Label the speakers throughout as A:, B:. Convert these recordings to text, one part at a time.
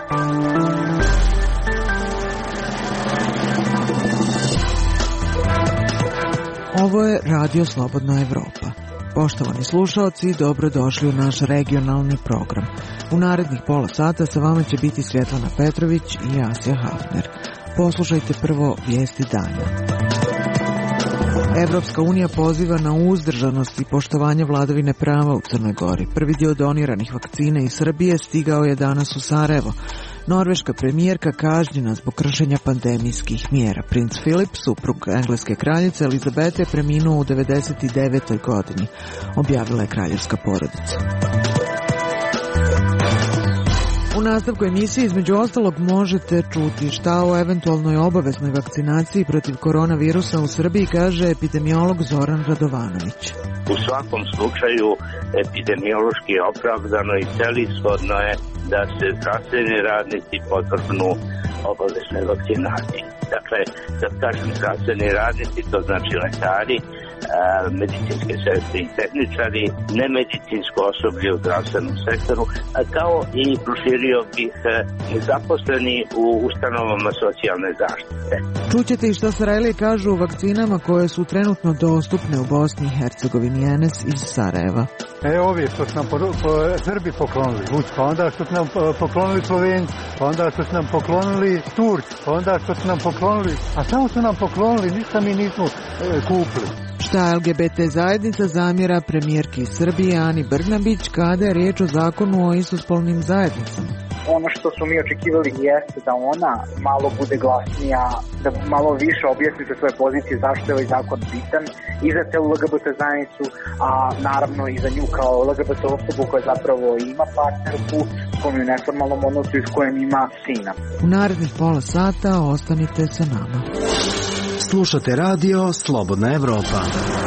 A: Ovo je Radio Slobodna Evropa. Poštovani slušaoci, dobrodošli u naš regionalni program. U narednih pola sata sa vama će biti Svjetlana Petrović i Asja Hafner. Poslušajte prvo vijesti dana. Evropska unija poziva na uzdržanost i poštovanje vladavine prava u Crnoj Gori. Prvi dio doniranih vakcina iz Srbije stigao je danas u Sarajevo. Norveška premijerka kažnjena zbog kršenja pandemijskih mjera. Princ Filip, suprug engleske kraljice Elizabete, preminuo u 99. godini, objavila je kraljevska porodica. U nastavku emisije između ostalog možete čuti šta o eventualnoj obaveznoj vakcinaciji protiv koronavirusa u Srbiji kaže epidemiolog Zoran Radovanović.
B: U svakom slučaju epidemiološki je opravdano i celishodno je da se zdravstveni radnici podvrgnu obaveznoj vakcinaciji. Dakle, kad kažem zdravstveni radnici, to znači lekari, medicinske sestre i tehničari, nemedicinsko osoblje u zdravstvenom sektoru, kao i proširio bih zaposleni u ustanovama socijalne zaštite.
A: Čućete i što Sarajlije kažu o vakcinama koje su trenutno dostupne u Bosni i Hercegovini. Enes iz Sarajeva.
C: Ovi što su nam Srbi poklonili, pa onda što su nam poklonili Slovenci, pa onda što su nam poklonili Turci, pa onda što su nam poklonili, a samo su nam poklonili, ništa mi nismo kupili.
A: Šta LGBT zajednica zamjera premijerki Srbije Ani Brnabić kada je riječ o zakonu o istospolnim zajednicama?
D: Ono što smo mi očekivali jeste da ona malo bude glasnija, da malo više objasni sa svoje pozicije zašto je ovaj zakon bitan i za celu LGBT zajednicu, a naravno i za nju kao LGBT osobu koja zapravo ima partnerku s kojom je u neformalnom odnosu i s kojom ima sina.
A: U narednih pola sata ostanite sa nama.
E: Slušate radio Slobodna Evropa.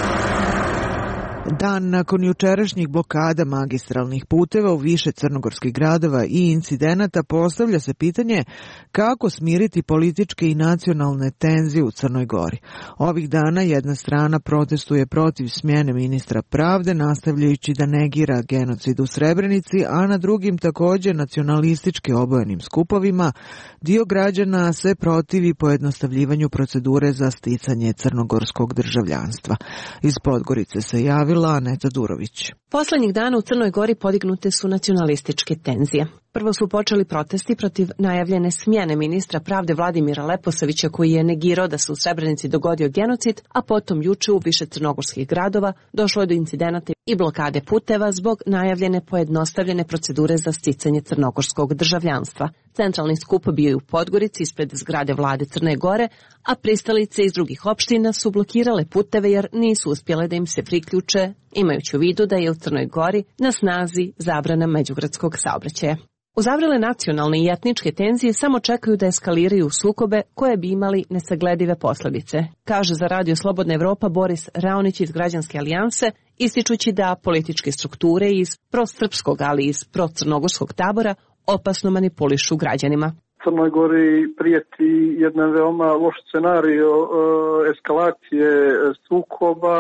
A: Dan nakon jučerašnjih blokada magistralnih puteva u više crnogorskih gradova i incidenata postavlja se pitanje kako smiriti političke i nacionalne tenzije u Crnoj Gori. Ovih dana jedna strana protestuje protiv smjene ministra pravde, nastavljajući da negira genocid u Srebrenici, a na drugim također nacionalistički obojenim skupovima dio građana se protivi pojednostavljivanju procedure za sticanje crnogorskog državljanstva. Iz Podgorice se javila Aneta Durović.
F: Poslednjih dana u Crnoj Gori podignute su nacionalističke tenzije. Prvo su počeli protesti protiv najavljene smjene ministra pravde Vladimira Leposavića koji je negirao da se u Srebrenici dogodio genocid, a potom juče u više crnogorskih gradova došlo je do incidenata i blokade puteva zbog najavljene pojednostavljene procedure za sticanje crnogorskog državljanstva. Centralni skup bio je u Podgorici ispred zgrade vlade Crne Gore, a pristalice iz drugih opština su blokirale puteve jer nisu uspjele da im se priključe, imajući u vidu da je u Crnoj Gori na snazi zabrana međugradskog saobraćaja. Uzavrele nacionalne i etničke tenzije samo čekaju da eskaliraju sukobe koje bi imali nesagledive posljedice, kaže za Radio Slobodna Evropa Boris Raonić iz Građanske alijanse, ističući da političke strukture iz prosrpskog, ali i iz procrnogorskog tabora opasno manipulišu građanima.
G: Crnoj Gori prijeti jedan veoma loš scenario eskalacije sukoba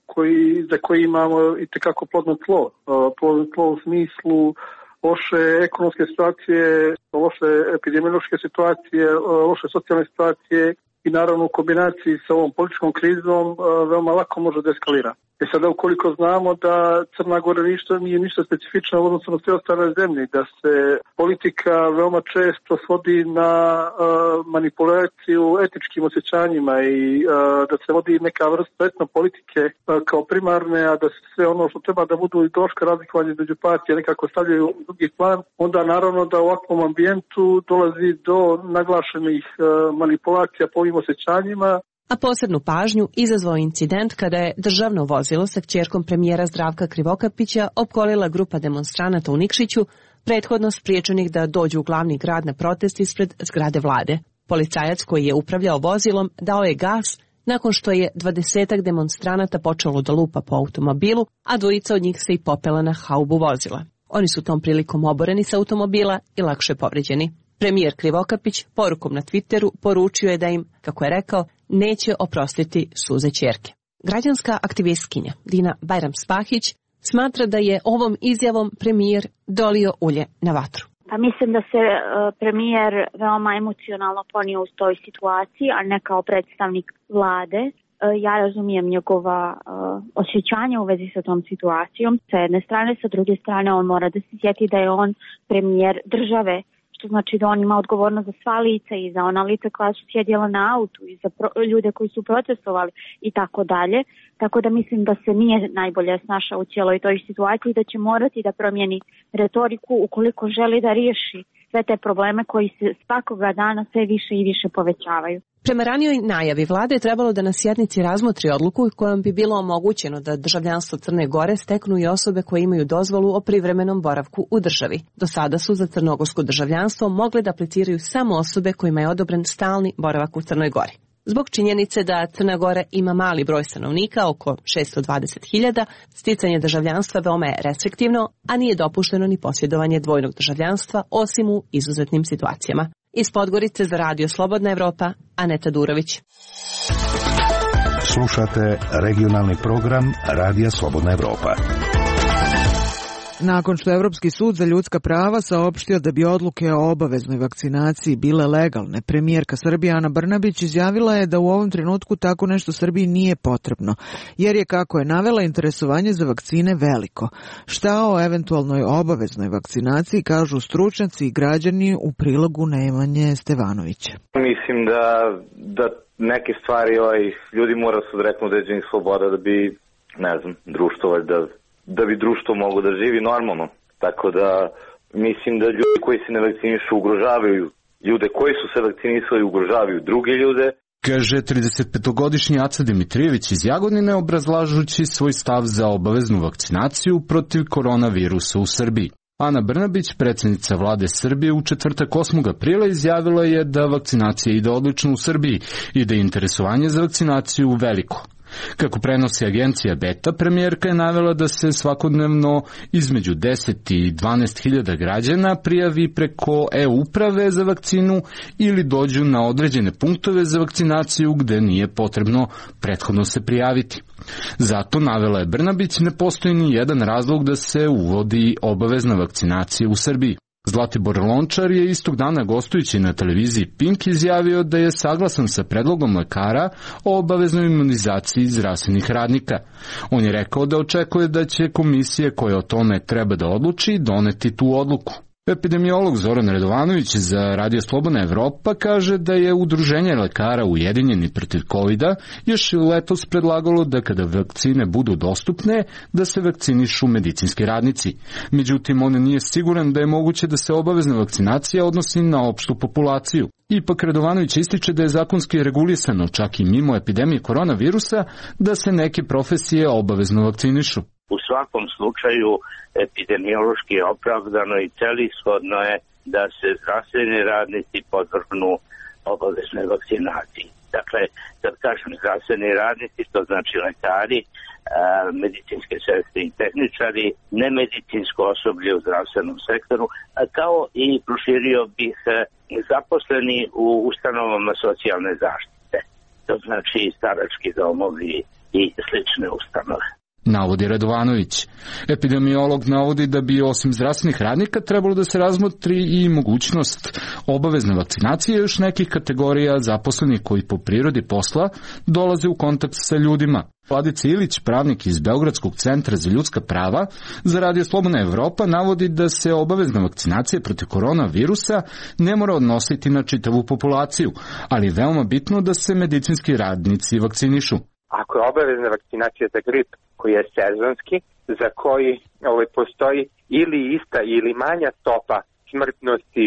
G: za koji imamo itekako plodno tlo. Plodno tlo u smislu loše ekonomske situacije, loše epidemiološke situacije, loše socijalne situacije i naravno u kombinaciji sa ovom političkom krizom veoma lako može da eskalira. Sada ukoliko znamo da Crna Gora nije ništa specifično u odnosu na sve ostale zemlje, da se politika veoma često svodi na manipulaciju etičkim osjećanjima i da se vodi neka vrsta etnopolitike kao primarne, a da se sve ono što treba da budu ideološka razlikovanja između partije nekako stavljaju u drugi plan, onda naravno da u ovakvom ambijentu dolazi do naglašenih manipulacija po ovim osjećanjima.
F: A posebnu pažnju izazvao incident kada je državno vozilo sa kćerkom premijera Zdravka Krivokapića opkolila grupa demonstranata u Nikšiću, prethodno spriječenih da dođu u glavni grad na protest ispred zgrade vlade. Policajac koji je upravljao vozilom dao je gas nakon što je 20-ak demonstranata počelo da lupa po automobilu, a dvojica od njih se i popela na haubu vozila. Oni su tom prilikom oboreni sa automobila i lakše povređeni. Premijer Krivokapić porukom na Twitteru poručio je da im, kako je rekao, neće oprostiti suze ćerke. Građanska aktivistkinja Dina Bajram Spahić smatra da je ovom izjavom premijer dolio ulje na vatru.
H: Pa mislim da se premijer veoma emocionalno ponio u toj situaciji, a ne kao predstavnik vlade. Ja razumijem njegova osjećanja u vezi sa tom situacijom. Sa jedne strane, sa druge strane on mora da se sjeti da je on premijer države, što znači da on ima odgovornost za sva lica i za ona lica koja su sjedjela na autu i za ljude koji su protestovali i tako dalje. Tako da mislim da se nije najbolje snašao u cijeloj toj situaciji i da će morati da promijeni retoriku ukoliko želi da riješi sve te probleme koji se svakoga dana sve više i više povećavaju.
F: Prema ranijoj najavi vlade je trebalo da na sjednici razmotri odluku kojom bi bilo omogućeno da državljanstvo Crne Gore steknu i osobe koje imaju dozvolu o privremenom boravku u državi. Do sada su za crnogorsko državljanstvo mogle da apliciraju samo osobe kojima je odobren stalni boravak u Crnoj Gori. Zbog činjenice da Crna Gora ima mali broj stanovnika, oko 620.000, sticanje državljanstva veoma je restriktivno, a nije dopušteno ni posjedovanje dvojnog državljanstva, osim u izuzetnim situacijama. Iz Podgorice za Radio Slobodna Evropa, Aneta Durović.
I: Slušate regionalni program Radija Slobodna Evropa.
A: Nakon što je Evropski sud za ljudska prava saopštio da bi odluke o obaveznoj vakcinaciji bile legalne, premijerka Srbije Ana Brnabić izjavila je da u ovom trenutku tako nešto Srbiji nije potrebno, jer je, kako je navela, interesovanje za vakcine veliko. Šta o eventualnoj obaveznoj vakcinaciji kažu stručnjaci i građani u prilogu Nemanje Stevanovića?
J: Mislim da neke stvari ljudi moraju se odreknuti određenih sloboda da bi, društvo da bi društvo moglo da živi normalno. Tako da mislim da ljudi koji se ne vakcinišu ugrožavaju ljude koji su se vakcinisali, ugrožavaju druge ljude.
K: Kaže 35-godišnji Aca Dimitrijević iz Jagodine, obrazlažući svoj stav za obaveznu vakcinaciju protiv koronavirusa u Srbiji. Ana Brnabić, predsjednica vlade Srbije, u četvrtak 8. aprila izjavila je da vakcinacija ide odlično u Srbiji i da je interesovanje za vakcinaciju veliko. Kako prenosi agencija Beta, premijerka je navela da se svakodnevno između 10 i 12.000 građana prijavi preko e-uprave za vakcinu ili dođu na određene punktove za vakcinaciju gde nije potrebno prethodno se prijaviti. Zato, navela je Brnabić, ne postoji ni jedan razlog da se uvodi obavezna vakcinacija u Srbiji. Zlatibor Lončar je istog dana gostujući na televiziji Pink izjavio da je saglasan sa predlogom lekara o obaveznoj imunizaciji zdravstvenih radnika. On je rekao da očekuje da će komisije koje o tome treba da odluči doneti tu odluku. Epidemiolog Zoran Radovanović za Radio Slobodna Evropa kaže da je Udruženje lekara Ujedinjeni protiv COVID-a još letos predlagalo da kada vakcine budu dostupne, da se vakcinišu medicinski radnici. Međutim, on nije siguran da je moguće da se obavezna vakcinacija odnosi na opštu populaciju. Ipak Radovanović ističe da je zakonski regulisano, čak i mimo epidemije koronavirusa, da se neke profesije obavezno vakcinišu.
B: U svakom slučaju epidemiološki je opravdano i celishodno je da se zdravstveni radnici podvrgnu obaveznoj vakcinaciji. Dakle, kad kažem zdravstveni radnici, to znači lekari, medicinske sestre i tehničari, nemedicinsko osoblje u zdravstvenom sektoru, kao i proširio bih zaposleni u ustanovama socijalne zaštite. To znači starački domovi i slične ustanove.
K: Navodi Radovanović. Epidemiolog navodi da bi osim zdravstvenih radnika trebalo da se razmotri i mogućnost obavezne vakcinacije još nekih kategorija zaposlenih koji po prirodi posla dolaze u kontakt sa ljudima. Vladica Ilić, pravnik iz Beogradskog centra za ljudska prava, za Radio Slobodna Evropa navodi da se obavezna vakcinacija protiv koronavirusa ne mora odnositi na čitavu populaciju, ali je veoma bitno da se medicinski radnici vakcinišu.
L: Ako je obavezna vakcinacija za grip koji je sezonski, za koji postoji ili ista ili manja stopa smrtnosti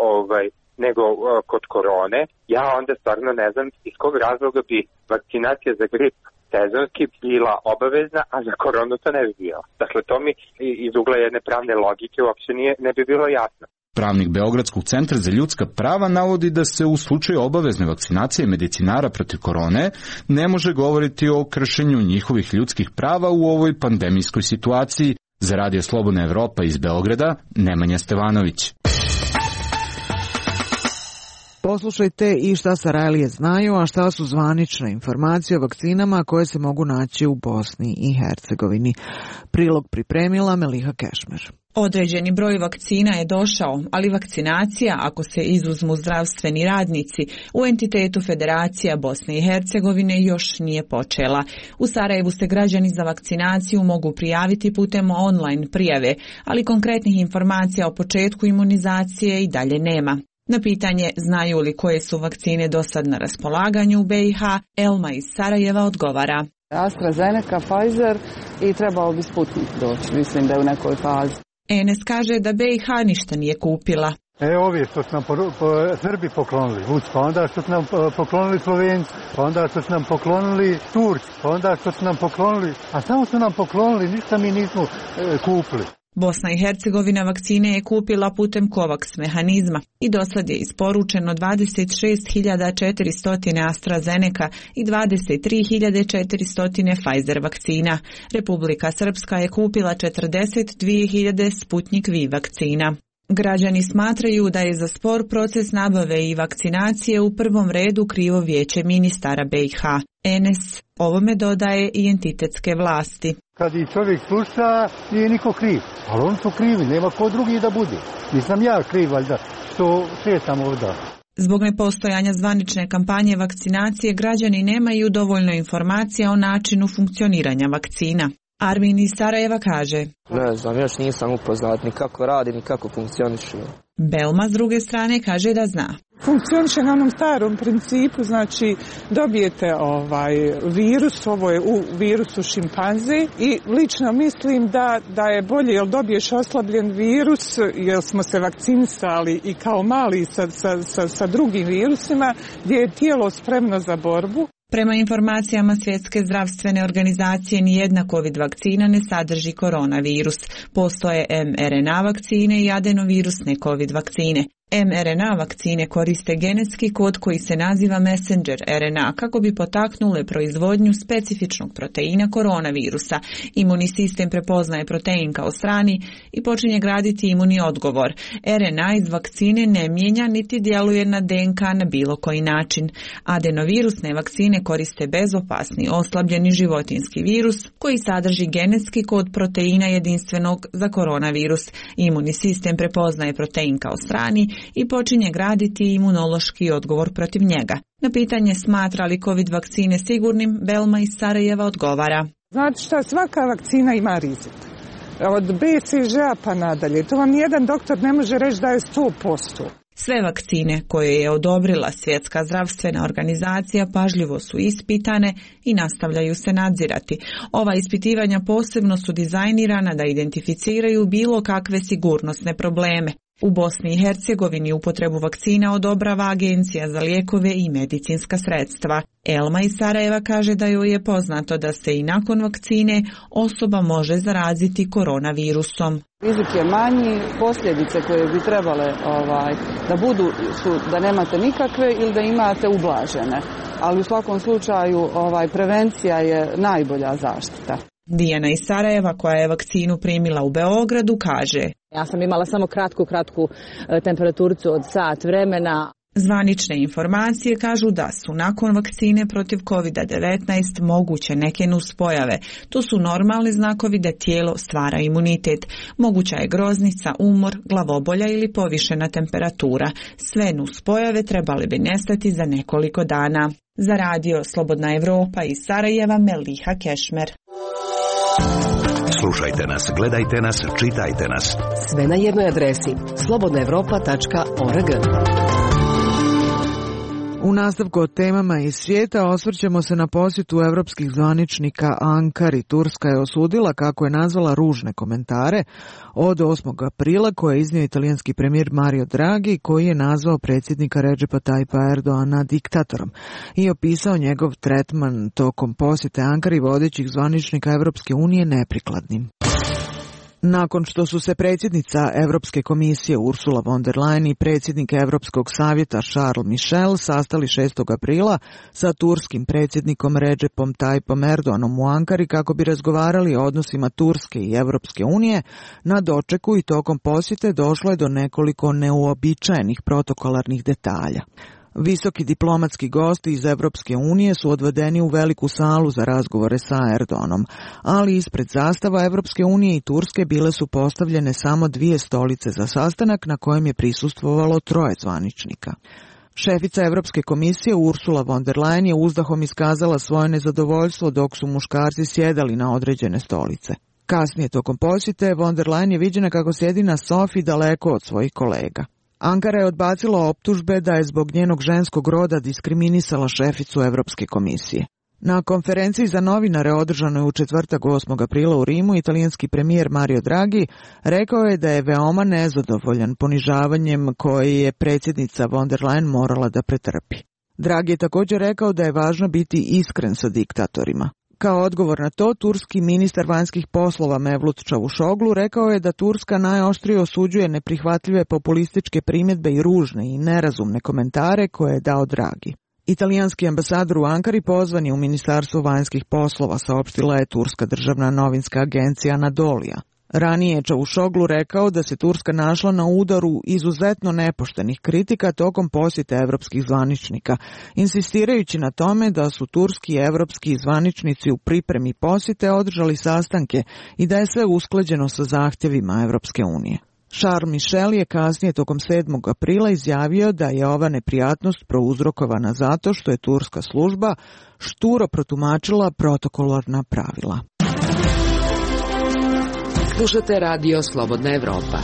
L: nego kod korone, ja onda stvarno ne znam iz kog razloga bi vakcinacija za grip sezonski bila obavezna, a za koronu to ne bi bila. Dakle, to mi iz ugla jedne pravne logike uopće ne bi bilo jasno.
K: Pravnik Beogradskog centra za ljudska prava navodi da se u slučaju obavezne vakcinacije medicinara protiv korone ne može govoriti o kršenju njihovih ljudskih prava u ovoj pandemijskoj situaciji. Za Radio Slobodna Evropa iz Beograda, Nemanja Stevanović.
A: Poslušajte i šta Sarajlije znaju, a šta su zvanične informacije o vakcinama koje se mogu naći u Bosni i Hercegovini. Prilog pripremila Meliha Kešmer.
M: Određeni broj vakcina je došao, ali vakcinacija, ako se izuzmu zdravstveni radnici, u entitetu Federacija Bosne i Hercegovine još nije počela. U Sarajevu se građani za vakcinaciju mogu prijaviti putem online prijave, ali konkretnih informacija o početku imunizacije i dalje nema. Na pitanje znaju li koje su vakcine do sad na raspolaganju u BiH, Elma iz Sarajeva odgovara.
N: AstraZeneca, Pfizer i trebao bi Sputnik doći, mislim da je u nekoj fazi.
M: Enes kaže da BiH ništa nije kupila.
C: Ovi što su nam Srbi poklonili, pa onda što su nam poklonili Slovenci, pa onda što su nam poklonili Turci, pa onda što su nam poklonili, a samo su nam poklonili, ništa mi nismo kupili.
M: Bosna i Hercegovina vakcine je kupila putem COVAX mehanizma i dosad je isporučeno 26.400 AstraZeneca i 23.400 Pfizer vakcina. Republika Srpska je kupila 42.000 Sputnik V vakcina. Građani smatraju da je za spor proces nabave i vakcinacije u prvom redu krivo vijeće ministara BiH. Enes ovome dodaje i entitetske vlasti.
C: Kad i čovjek sluša, nije niko kriv, ali oni su krivi, nema ko drugi da bude. Nisam ja kriv, valjda, što šetam ovdje.
M: Zbog nepostojanja zvanične kampanje vakcinacije, građani nemaju dovoljno informacija o načinu funkcioniranja vakcina. Armin iz Sarajeva kaže:
O: Ne znam, još nisam upoznat ni kako radi, ni kako funkcionišu.
M: Belma s druge strane kaže da zna.
P: Funkcioniše na onom starom principu, znači dobijete virus, ovo je u virusu šimpanze i lično mislim da je bolje jer dobiješ oslabljen virus, jer smo se vakcinisali i kao mali sa drugim virusima gdje je tijelo spremno za borbu.
M: Prema informacijama Svjetske zdravstvene organizacije, nijedna COVID vakcina ne sadrži koronavirus. Postoje mRNA vakcine i adenovirusne COVID vakcine. mRNA vakcine koriste genetski kod koji se naziva messenger RNA kako bi potaknule proizvodnju specifičnog proteina koronavirusa. Imunni sistem prepoznaje protein kao strani i počinje graditi imunni odgovor. RNA iz vakcine ne mijenja niti djeluje na DNK na bilo koji način. Adenovirusne vakcine koriste bezopasni oslabljeni životinjski virus koji sadrži genetski kod proteina jedinstvenog za koronavirus. Imunni sistem prepoznaje protein kao strani i počinje graditi imunološki odgovor protiv njega. Na pitanje smatra li COVID vakcine sigurnim, Belma iz Sarajeva odgovara:
P: Znate šta, svaka vakcina ima rizik. Od BCG-a pa nadalje. To vam nijedan doktor ne može reći da je 100%.
M: Sve vakcine koje je odobrila Svjetska zdravstvena organizacija pažljivo su ispitane i nastavljaju se nadzirati. Ova ispitivanja posebno su dizajnirana da identificiraju bilo kakve sigurnosne probleme. U Bosni i Hercegovini upotrebu vakcina odobrava Agencija za lijekove i medicinska sredstva. Elma iz Sarajeva kaže da joj je poznato da se i nakon vakcine osoba može zaraziti koronavirusom.
N: Rizik je manji, posljedice koje bi trebale da budu su da nemate nikakve ili da imate ublažene. Ali u svakom slučaju prevencija je najbolja zaštita.
M: Dijana iz Sarajeva, koja je vakcinu primila u Beogradu, kaže:
Q: Ja sam imala samo kratku temperaturicu od sat vremena.
M: Zvanične informacije kažu da su nakon vakcine protiv COVID-19 moguće neke nuspojave. To su normalni znakovi da tijelo stvara imunitet. Moguća je groznica, umor, glavobolja ili povišena temperatura. Sve nuspojave trebali bi nestati za nekoliko dana. Za radio Slobodna Evropa iz Sarajeva, Meliha Kešmer.
I: Slušajte nas, gledajte nas, čitajte nas.
R: Sve na jednoj adresi slobodnaevropa.org.
A: U nastavku o temama iz svijeta osvrćemo se na posjetu evropskih zvaničnika Ankari. Turska je osudila, kako je nazvala, ružne komentare od 8. aprila koje je iznio italijanski premijer Mario Draghi, koji je nazvao predsjednika Redžepa Tajpa Erdoana diktatorom i opisao njegov tretman tokom posjete Ankari vodećih zvaničnika Evropske unije neprikladnim. Nakon što su se predsjednica Europske komisije Ursula von der Leyen i predsjednik Europskog savjeta Charles Michel sastali 6. aprila sa turskim predsjednikom Redžepom Tajpom Erdoganom u Ankari kako bi razgovarali o odnosima Turske i Europske unije, na dočeku i tokom posjete došlo je do nekoliko neuobičajenih protokolarnih detalja. Visoki diplomatski gosti iz Evropske unije su odvedeni u veliku salu za razgovore sa Erdoganom, ali ispred zastava Evropske unije i Turske bile su postavljene samo 2 stolice za sastanak na kojem je prisustvovalo 3 zvaničnika. Šefica Evropske komisije Ursula von der Leyen je uzdahom iskazala svoje nezadovoljstvo dok su muškarci sjedali na određene stolice. Kasnije tokom posjete von der Leyen je viđena kako sjedi na sofi daleko od svojih kolega. Ankara je odbacila optužbe da je zbog njenog ženskog roda diskriminisala šeficu Evropske komisije. Na konferenciji za novinare održanoj u četvrtak 8. aprila u Rimu, italijanski premijer Mario Draghi rekao je da je veoma nezadovoljan ponižavanjem koje je predsjednica von der Leyen morala da pretrpi. Draghi je također rekao da je važno biti iskren sa diktatorima. Kao odgovor na to, turski ministar vanjskih poslova Mevlut Čavuşoglu rekao je da Turska najoštrije osuđuje neprihvatljive populističke primjedbe i ružne i nerazumne komentare koje je dao Draghi. Italijanski ambasador u Ankari pozvan je u Ministarstvo vanjskih poslova, saopštila je turska državna novinska agencija Anadolija. Ranije je Čavuşoglu rekao da se Turska našla na udaru izuzetno nepoštenih kritika tokom posjete evropskih zvaničnika, insistirajući na tome da su turski i evropski zvaničnici u pripremi posjete održali sastanke i da je sve usklađeno sa zahtjevima Evropske unije. Charles Michel je kasnije tokom 7. aprila izjavio da je ova neprijatnost prouzrokovana zato što je turska služba šturo protumačila protokolarna pravila.
R: Slušate Radio Slobodna Evropa.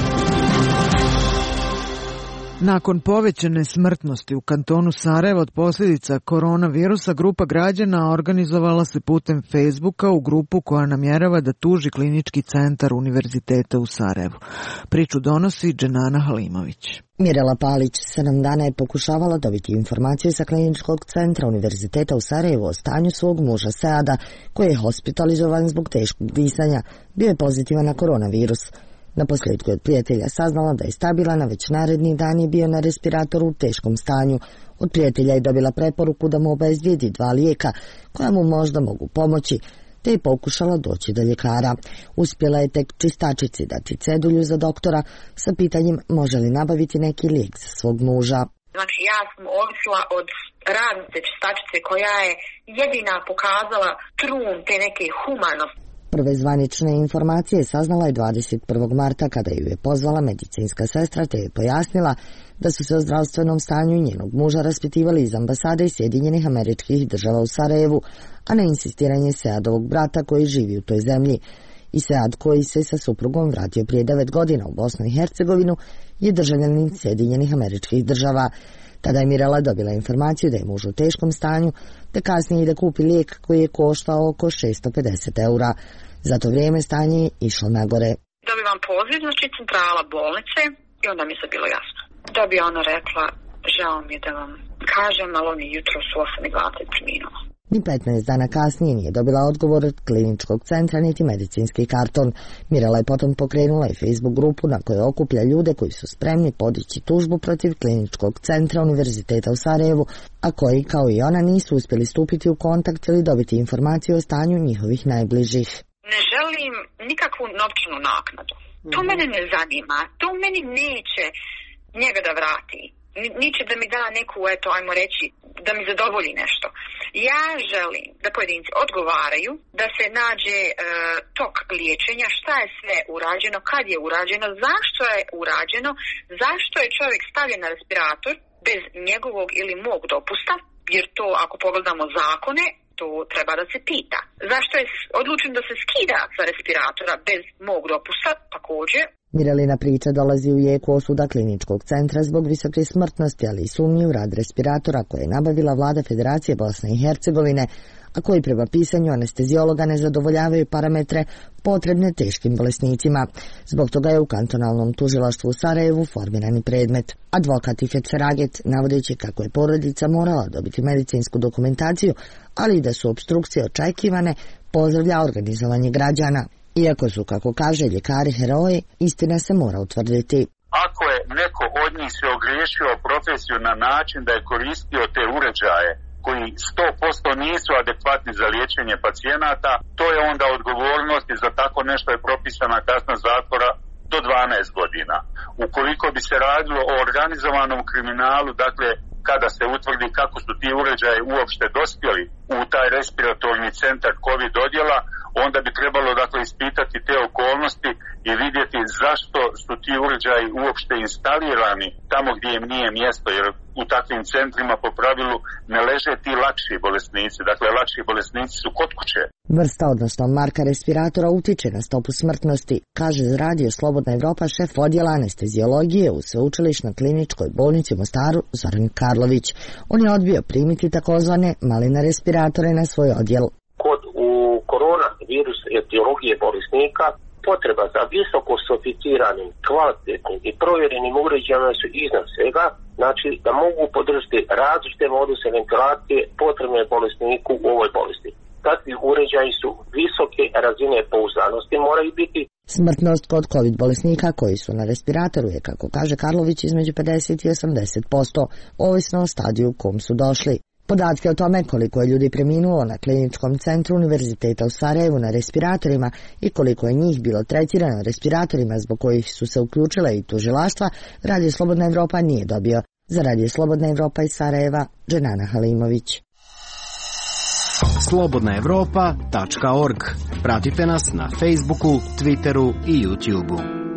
A: Nakon povećane smrtnosti u kantonu Sarajevo od posljedica koronavirusa, grupa građana organizovala se putem Facebooka u grupu koja namjerava da tuži klinički centar Univerziteta u Sarajevu. Priču donosi Dženana Halimović.
S: Mirela Palić 7 dana je pokušavala dobiti informaciju sa kliničkog centra Univerziteta u Sarajevu o stanju svog muža Seada, koji je hospitalizovan zbog teškog disanja. Bio je pozitivan na koronavirus. Na posljedku od prijatelja saznala da je stabilan, a već naredni dan je bio na respiratoru u teškom stanju. Od prijatelja je dobila preporuku da mu obezbijedi 2 lijeka koja mu možda mogu pomoći, te je pokušala doći do ljekara. Uspjela je tek čistačici dati cedulju za doktora sa pitanjem može li nabaviti neki lijek za svog muža.
T: Znači ja sam ovisila od radnice čistačice koja je jedina pokazala trun te neke humanosti.
S: Prve zvanične informacije saznala je 21. marta kada ju je pozvala medicinska sestra te je pojasnila da su se o zdravstvenom stanju njenog muža raspitivali iz ambasade Sjedinjenih Američkih Država u Sarajevu, a na insistiranje Seadovog brata koji živi u toj zemlji. I Sead, koji se sa suprugom vratio prije 9 godina u Bosnu i Hercegovinu, je državljanin Sjedinjenih Američkih Država. Tada je Mirela dobila informaciju da je muž u teškom stanju, te kasnije da kupi lijek koji je koštao oko 650 eura. Za to vrijeme stanje je išlo nagore.
T: Dobivam poziv, znači centrala bolnice, i onda mi se bilo jasno. Da bi ona rekla, žao mi je da vam kažem, ali on je jutro su 8:20 preminuo.
S: Ni 15 dana kasnije nije dobila odgovor od kliničkog centra niti medicinski karton. Mirela je potom pokrenula i Facebook grupu na kojoj okuplja ljude koji su spremni podići tužbu protiv kliničkog centra Univerziteta u Sarajevu, a koji, kao i ona, nisu uspjeli stupiti u kontakt ili dobiti informaciju o stanju njihovih najbližih.
T: Ne želim nikakvu novčanu naknadu. To mene ne zanima. To meni neće njega da vrati. Niće da mi da neku, eto, ajmo reći, da mi zadovolji nešto. Ja želim da pojedinci odgovaraju, da se nađe tok liječenja, šta je sve urađeno, kad je urađeno, zašto je urađeno, zašto je čovjek stavljen na respirator bez njegovog ili mog dopusta, jer to, ako pogledamo zakone, to treba da se pita. Zašto je odlučen da se skida sa respiratora bez mog dopusta, također.
S: Mirelina priča dolazi u jeku osuda kliničkog centra zbog visoke smrtnosti, ali i sumnji u rad respiratora koje je nabavila vlada Federacije Bosne i Hercegovine, a koji prema pisanju anestezijologa ne zadovoljavaju parametre potrebne teškim bolesnicima. Zbog toga je u kantonalnom tužilaštvu u Sarajevu formirani predmet. Advokat Ifet Feraget, navodeći kako je porodica morala dobiti medicinsku dokumentaciju, ali i da su opstrukcije očekivane, pozdravlja organizovanje građana. Iako su, kako kaže, ljekari heroji, istina se mora utvrditi.
U: Ako je neko od njih se ogriješio profesiju na način da je koristio te uređaje koji 100% nisu adekvatni za liječenje pacijenata, to je onda odgovornost i za tako nešto je propisana kazna zatvora do 12 godina. Ukoliko bi se radilo o organizovanom kriminalu, dakle kada se utvrdi kako su ti uređaji uopšte dospjeli u taj respiratorni centar COVID odjela, onda bi trebalo dakle ispitati te okolnosti i vidjeti zašto su ti uređaji uopšte instalirani tamo gdje im nije mjesto, jer u takvim centrima po pravilu ne leže ti lakši bolesnici, dakle lakši bolesnici su kod kuće.
S: Vrsta, odnosno marka respiratora, utiče na stopu smrtnosti, kaže za Radio Slobodna Evropa šef odjela anesteziologije u Sveučilišnoj kliničkoj bolnici u Mostaru Zoran Karlović. On je odbio primiti takozvane maline respiratore na svoj odjel.
D: U koronavirus etiologije bolesnika potreba za visoko sofisticiranim, kvalitetnim i provjerenim uređajima su iznad svega, znači da mogu podržati različite moduse ventilacije potrebne bolesniku u ovoj bolesti. Takvi uređaji su visoke razine pouzdanosti, moraju biti.
S: Smrtnost kod COVID bolesnika koji su na respiratoru je, kako kaže Karlović, između 50 i 80%, ovisno o stadiju u kom su došli. Podatke o tome koliko je ljudi preminulo na Kliničkom centru Univerziteta u Sarajevu na respiratorima i koliko je njih bilo tretirano respiratorima zbog kojih su se uključile i tužilaštva, Radio Slobodna Evropa nije dobio. Za Radio Slobodna Evropa iz Sarajeva, Dženana Halimović.
E: slobodnaevropa.org. Pratite nas na Facebooku, Twitteru i YouTubeu.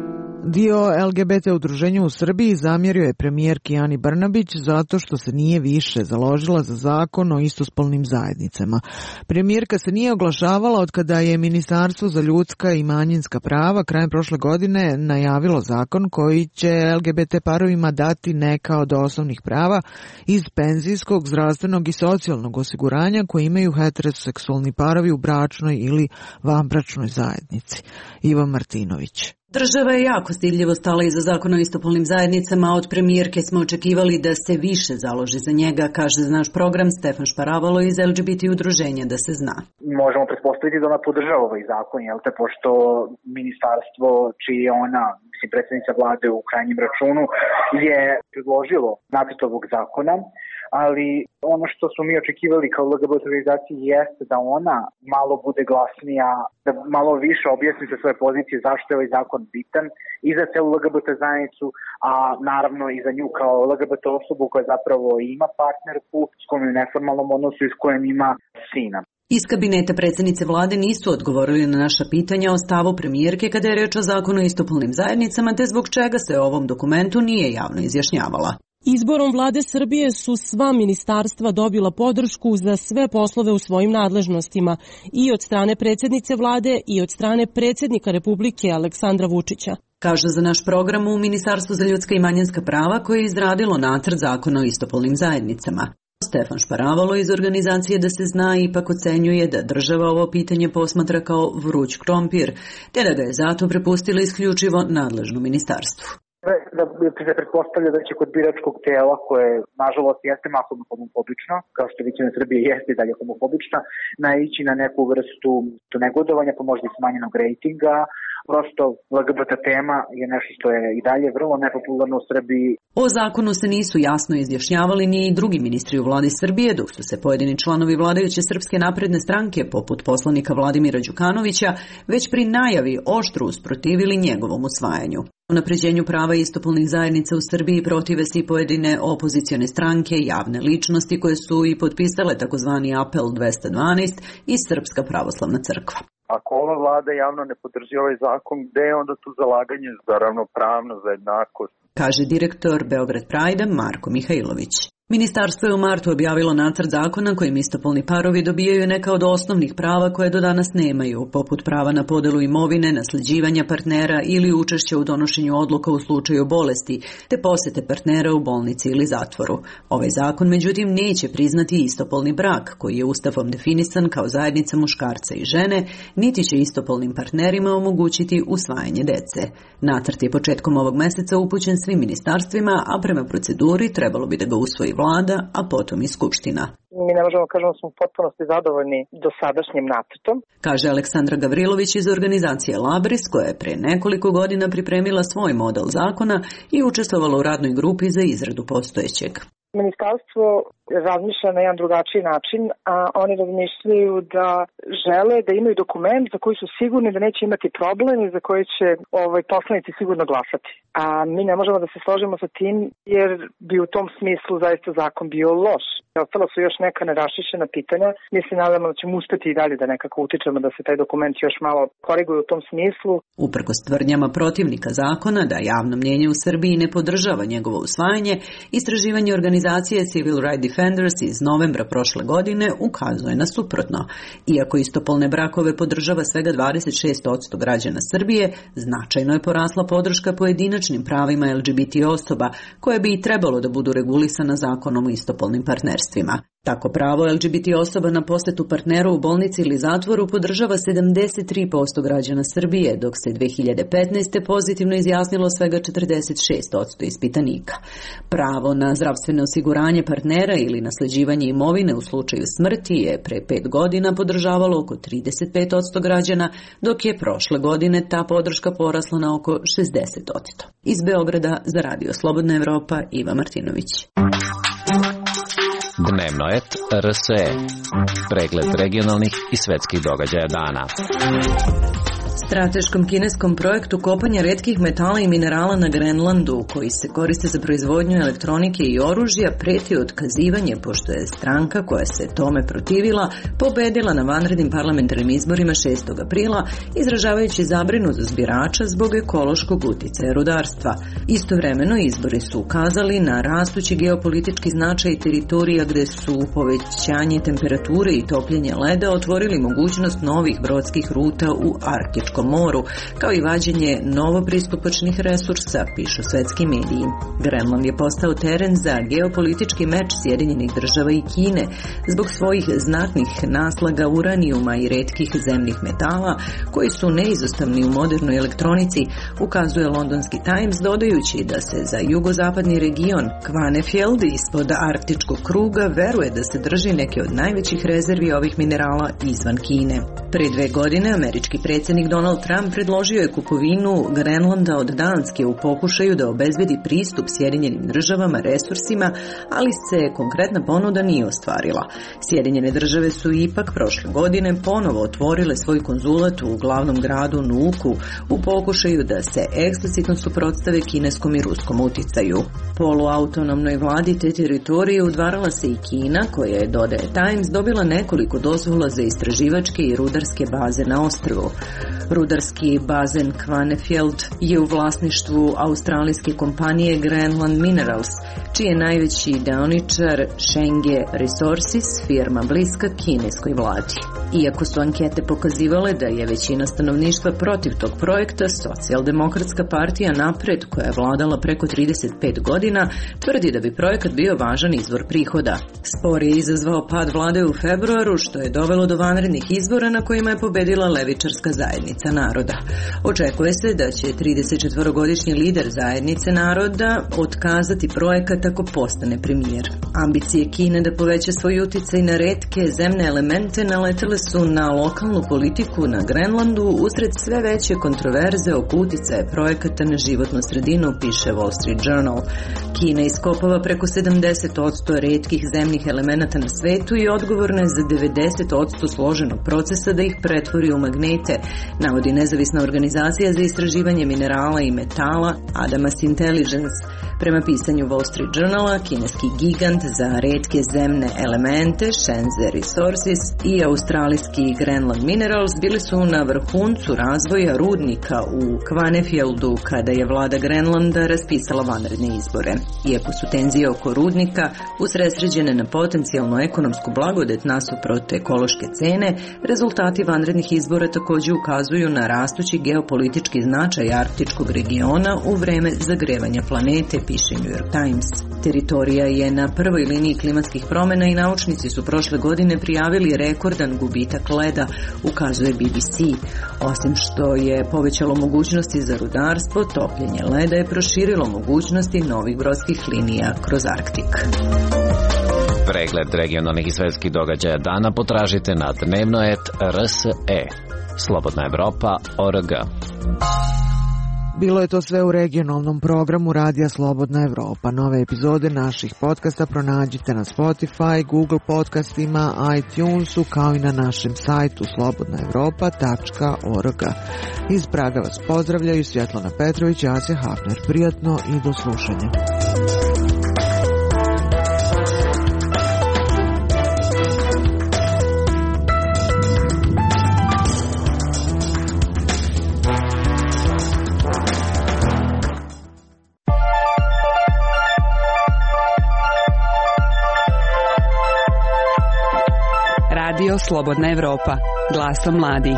A: Dio LGBT udruženja u Srbiji zamjerio je premijerki Ani Brnabić zato što se nije više založila za zakon o istospolnim zajednicama. Premijerka se nije oglašavala od kada je Ministarstvo za ljudska i manjinska prava krajem prošle godine najavilo zakon koji će LGBT parovima dati neka od osnovnih prava iz penzijskog, zdravstvenog i socijalnog osiguranja koje imaju heteroseksualni parovi u bračnoj ili vanbračnoj zajednici. Ivan Martinović.
V: Država je jako stidljivo stala iza zakona o istopolnim zajednicama, a od premijerke smo očekivali da se više založi za njega, kaže za naš program Stefan Šparavalo iz LGBT udruženja Da se zna.
W: Možemo pretpostaviti da ona podržava ovaj zakon, pošto ministarstvo čiji je ona, predsjednica vlade u krajnjem računu, je predložilo nacrt ovog zakona, ali ono što smo mi očekivali kao LGBT organizaciji jeste da ona malo bude glasnija, da malo više objasni sa svoje pozicije zašto je ovaj zakon bitan i za celu LGBT zajednicu, a naravno i za nju kao LGBT osobu koja zapravo ima partnerku s kojom je u neformalnom odnosu i s kojom ima sina.
V: Iz kabineta predsjednice vlade nisu odgovorili na naša pitanja o stavu premijerke kada je reč o zakonu o istopolnim zajednicama, te zbog čega se o ovom dokumentu nije javno izjašnjavala.
X: Izborom vlade Srbije su sva ministarstva dobila podršku za sve poslove u svojim nadležnostima i od strane predsjednice vlade i od strane predsjednika Republike Aleksandra Vučića.
V: Kaže za naš program u Ministarstvu za ljudska i manjinska prava koje je izradilo nacrt zakona o istopolnim zajednicama. Stefan Šparavalo iz organizacije Da se zna ipak ocenjuje da država ovo pitanje posmatra kao vruć krompir, te da ga je zato prepustila isključivo nadležno ministarstvu.
W: Da se pretpostavlja da će kod biračkog tela, koje nažalost jeste masovno homofobično, kao što većina Srbije jeste i dalje homofobična, naići na neku vrstu negodovanja, pa možda i smanjenog rejtinga. Prosto LGBT tema je nešto što je i dalje vrlo nepopularno u Srbiji.
V: O zakonu se nisu jasno izjašnjavali ni i drugi ministri u vladi Srbije, dok su se pojedini članovi vladajuće Srpske napredne stranke, poput poslanika Vladimira Đukanovića, već pri najavi oštro usprotivili njegovom usvajanju. Unapređenju prava istopolnih zajednica u Srbiji protive se i pojedine opozicione stranke, javne ličnosti koje su i potpisale takozvani apel 212 i Srpska pravoslavna crkva.
Y: Ako ova vlada javno ne podrži ovaj zakon, gde je onda tu zalaganje za ravnopravnost, za jednakost?
V: Kaže direktor Beograd Pride Marko Mihajlović. Ministarstvo je u martu objavilo nacrt zakona kojim istopolni parovi dobijaju neka od osnovnih prava koje do danas nemaju, poput prava na podelu imovine, nasljeđivanja partnera ili učešća u donošenju odluka u slučaju bolesti, te posjete partnera u bolnici ili zatvoru. Ovaj zakon međutim neće priznati istopolni brak, koji je Ustavom definisan kao zajednica muškarca i žene, niti će istopolnim partnerima omogućiti usvajanje dece. Nacrt je početkom ovog mjeseca upućen svim ministarstvima, a prema proceduri trebalo bi da ga usvoji vlada, a potom i skupština.
Z: Mi ne možemo kažemo da smo u potpunosti zadovoljni dosadašnjim nacrtom.
V: Kaže Aleksandra Gavrilović iz organizacije Labris, koja je pre nekoliko godina pripremila svoj model zakona i učestvovala u radnoj grupi za izradu postojećeg.
Z: Ministarstvo razmišlja na jedan drugačiji način, a oni razmišljaju da žele da imaju dokument za koji su sigurni da neće imati problem i za koji će poslanici sigurno glasati. A mi ne možemo da se složimo sa tim jer bi u tom smislu zaista zakon bio loš. Ostala su još neka nerašišena pitanja. Mi se nadamo da ćemo uspeti i dalje da nekako utičemo da se taj dokument još malo koriguje u tom smislu.
V: Uprkos tvrdnjama protivnika zakona da javno mnjenje u Srbiji ne podržava njegovo usvajanje, istraživanje organizacije Civil Rights Defenders iz novembra prošle godine ukazuje na suprotno. Iako istopolne brakove podržava svega 26% građana Srbije, značajno je porasla podrška pojedinačnim pravima LGBT osoba, koje bi i trebalo da budu regulisana zakonom o istopolnim partnerstvima. Tako pravo LGBT osoba na posetu partnera u bolnici ili zatvoru podržava 73% građana Srbije, dok se 2015. pozitivno izjasnilo svega 46% ispitanika. Pravo na zdravstveno osiguranje partnera ili nasljeđivanje imovine u slučaju smrti je pre 5 godina podržavalo oko 35% građana, dok je prošle godine ta podrška porasla na oko 60%. Iz Beograda za Radio Slobodna Evropa, Iva Martinović.
B: Dnevno et RSE. Pregled regionalnih i svetskih događaja dana.
V: Strateškom kineskom projektu kopanja retkih metala i minerala na Grenlandu, koji se koriste za proizvodnju elektronike i oružja, preti otkazivanje, pošto je stranka koja se tome protivila pobedila na vanrednim parlamentarnim izborima 6. aprila, izražavajući zabrinutost birača zbog ekološkog uticaja rudarstva. Istovremeno izbori su ukazali na rastući geopolitički značaj teritorija gde su povećanje temperature i topljenje leda otvorili mogućnost novih brodskih ruta u Arktičkom moru, kao i vađenje novopristupačnih resursa, pišu svetski mediji. Grenland je postao teren za geopolitički meč Sjedinjenih država i Kine zbog svojih znatnih naslaga uranijuma i retkih zemnih metala, koji su neizostavni u modernoj elektronici, ukazuje londonski Times, dodajući da se za jugozapadni region Kvanefjeld ispod Arktičkog kruga veruje da se drži neke od najvećih rezervi ovih minerala izvan Kine. Pre 2 godine američki predsjednik Donald Trump predložio je kupovinu Grenlanda od Danske u pokušaju da obezbedi pristup Sjedinjenim državama resursima, ali se konkretna ponuda nije ostvarila. Sjedinjene države su ipak prošle godine ponovo otvorile svoj konzulat u glavnom gradu Nuuku u pokušaju da se eksplicitno suprotstave kineskom i ruskom uticaju. Poluautonomnoj vladi te teritorije udvarala se i Kina, koja je, dodaje Times, dobila nekoliko dozvola za istraživačke i rudarske baze na ostrvu. Rudarski bazen Kvanefjeld je u vlasništvu australijske kompanije Grenland Minerals, čiji je najveći deoničar Shenge Resources, firma bliska kineskoj vladi. Iako su ankete pokazivale da je većina stanovništva protiv tog projekta, Socijaldemokratska partija Napred, koja je vladala preko 35 godina, tvrdi da bi projekat bio važan izvor prihoda. Spor je izazvao pad vlade u februaru, što je dovelo do vanrednih izbora na kojima je pobedila levičarska zajednica naroda. Očekuje se da će 34-godišnji lider zajednice naroda otkazati projekat ako postane premijer. Ambicije Kine da poveća svoj uticaj na retke zemne elemente naletele su na lokalnu politiku na Grenlandu usred sve veće kontroverze oko uticaja projekata na životnu sredinu, piše Wall Street Journal. Kina iskopava preko 70% retkih zemnih elemenata na svetu i odgovorna je za 90% složenog procesa da ih pretvori u magnete, navodi nezavisna organizacija za istraživanje minerala i metala Adamas Intelligence. Prema pisanju Wall Street Journala, kineski gigant za retke zemne elemente Shenzhe Resources i australijski Grenland Minerals bili su na vrhuncu razvoja rudnika u Kvanefjeldu kada je vlada Grenlanda raspisala vanredne izbore. Iako su tenzije oko rudnika usredsređene na potencijalnu ekonomsku blagodet nasuprot ekološke cene, rezultati vanrednih izbora također ukazuju na rastući geopolitički značaj arktičkog regiona u vreme zagrevanja planete, piše New York Times. Teritorija je na prvoj liniji klimatskih promjena i naučnici su prošle godine prijavili rekordan gubitak leda, ukazuje BBC. Osim što je povećalo mogućnosti za rudarstvo, topljenje leda je proširilo mogućnosti novih brodskih linija kroz Arktik.
B: Pregled regionalnih i svetskih događaja dana potražite na dnevno.rt.rs.e. Slobodna Evropa.org.
A: Bilo je to sve u regionalnom programu Radija Slobodna Evropa. Nove epizode naših podcasta pronađite na Spotify, Google podcastima, iTunesu, kao i na našem sajtu slobodnaevropa.org. Iz Praga vas pozdravljaju Svjetlana Petrović i Asja Hafner. Prijatno i do slušanja.
F: Radio Slobodna Evropa, glasom mladih.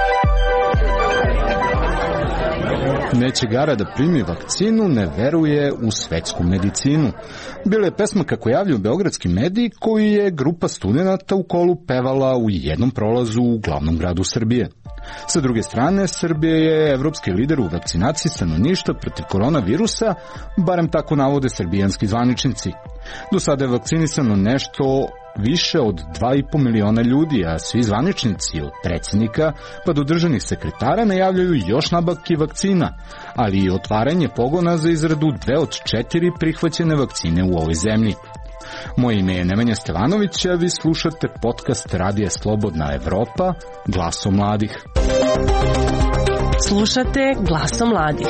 G: Neće Gara da primi vakcinu, ne veruje u svetsku medicinu. Bila je pesma kako javljaju beogradski mediji koju je grupa studenata u kolu pevala u jednom prolazu u glavnom gradu Srbije. Sa druge strane, Srbija je evropski lider u vakcinaciji stanovništva protiv koronavirusa, barem tako navode srbijanski zvaničnici. Do sada je vakcinisano nešto više od 2,5 miliona ljudi, a svi zvaničnici od predsjednika pa do državnih sekretara najavljaju još nabavke vakcina, ali i otvaranje pogona za izradu 2 od 4 prihvaćene vakcine u ovoj zemlji. Moje ime je Nemanja Stevanović, a vi slušate podcast Radija Slobodna Evropa, glasom mladih.
X: Slušate glasom mladih.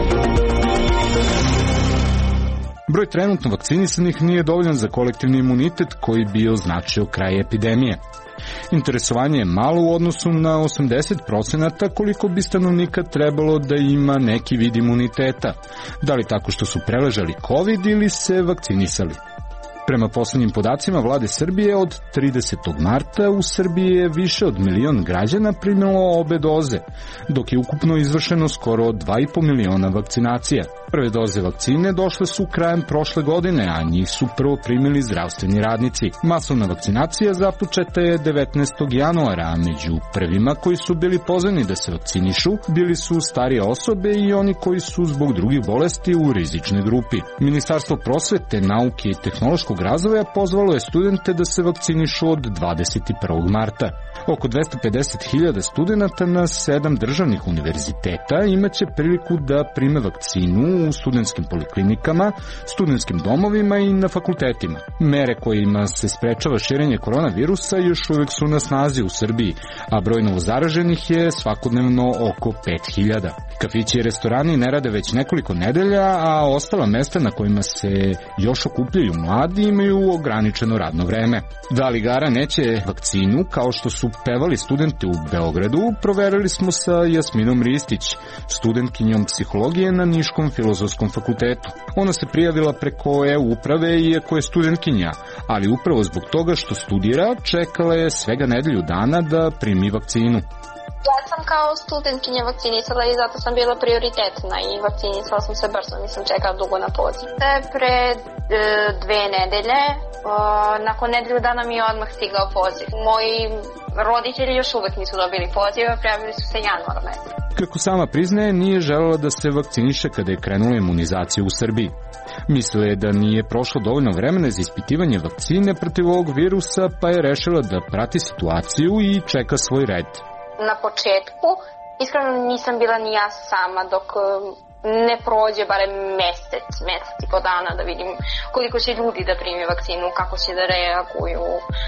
G: Broj trenutno vakcinisanih nije dovoljan za kolektivni imunitet koji bi označio kraj epidemije. Interesovanje je malo u odnosu na 80% koliko bi stanovnika trebalo da ima neki vid imuniteta, da li tako što su preležali COVID ili se vakcinisali. Prema poslednjim podacima vlade Srbije, od 30. marta u Srbiji je više od 1 milion građana primilo obe doze, dok je ukupno izvršeno skoro 2,5 miliona vakcinacija. Prve doze vakcine došle su krajem prošle godine, a njih su prvo primili zdravstveni radnici. Masovna vakcinacija započeta je 19. januara, a među prvima koji su bili pozvani da se vakcinišu bili su starije osobe i oni koji su zbog drugih bolesti u rizičnoj grupi. Ministarstvo prosvete, nauke i tehnološkog razvoja pozvalo je studente da se vakcinišu od 21. marta. Oko 250.000 studenta na 7 državnih univerziteta imaće priliku da prime vakcinu u studentskim poliklinikama, studentskim domovima i na fakultetima. Mere kojima se sprečava širenje koronavirusa još uvijek su na snazi u Srbiji, a broj novozaraženih je svakodnevno oko 5.000. Kafići i restorani ne rade već nekoliko nedelja, a ostala mesta na kojima se još okupljaju mladi imaju ograničeno radno vreme. Da li Gara neće vakcinu, kao što su pevali studenti u Beogradu, proverili smo sa Jasminom Ristić, studentkinjom psihologije na Niškom filozofskom fakultetu. Ona se prijavila preko e-uprave iako je studentkinja, ali upravo zbog toga što studira, čekala je svega nedelju dana da primi vakcinu.
H: Ja sam kao studentkinja vakcinisala i zato sam bila prioritetna i vakcinisala sam se brzo, nisam čekala dugo na poziv. Pre 2 nedelje, nakon nedelju dana mi je odmah stigao poziv. Moji roditelji još uvek nisu dobili poziv, prijavili su se januara meseca.
G: Kako sama priznaje, nije želela da se vakciniše kada je krenula imunizacija u Srbiji. Mislila je da nije prošlo dovoljno vremena za ispitivanje vakcine protiv ovog virusa, pa je rešila da prati situaciju i čeka svoj red.
H: Na početku, iskreno nisam bila ni ja sama dok ne prođe barem mesec i po dana da vidim koliko će ljudi da primi vakcinu, kako će da reaguju,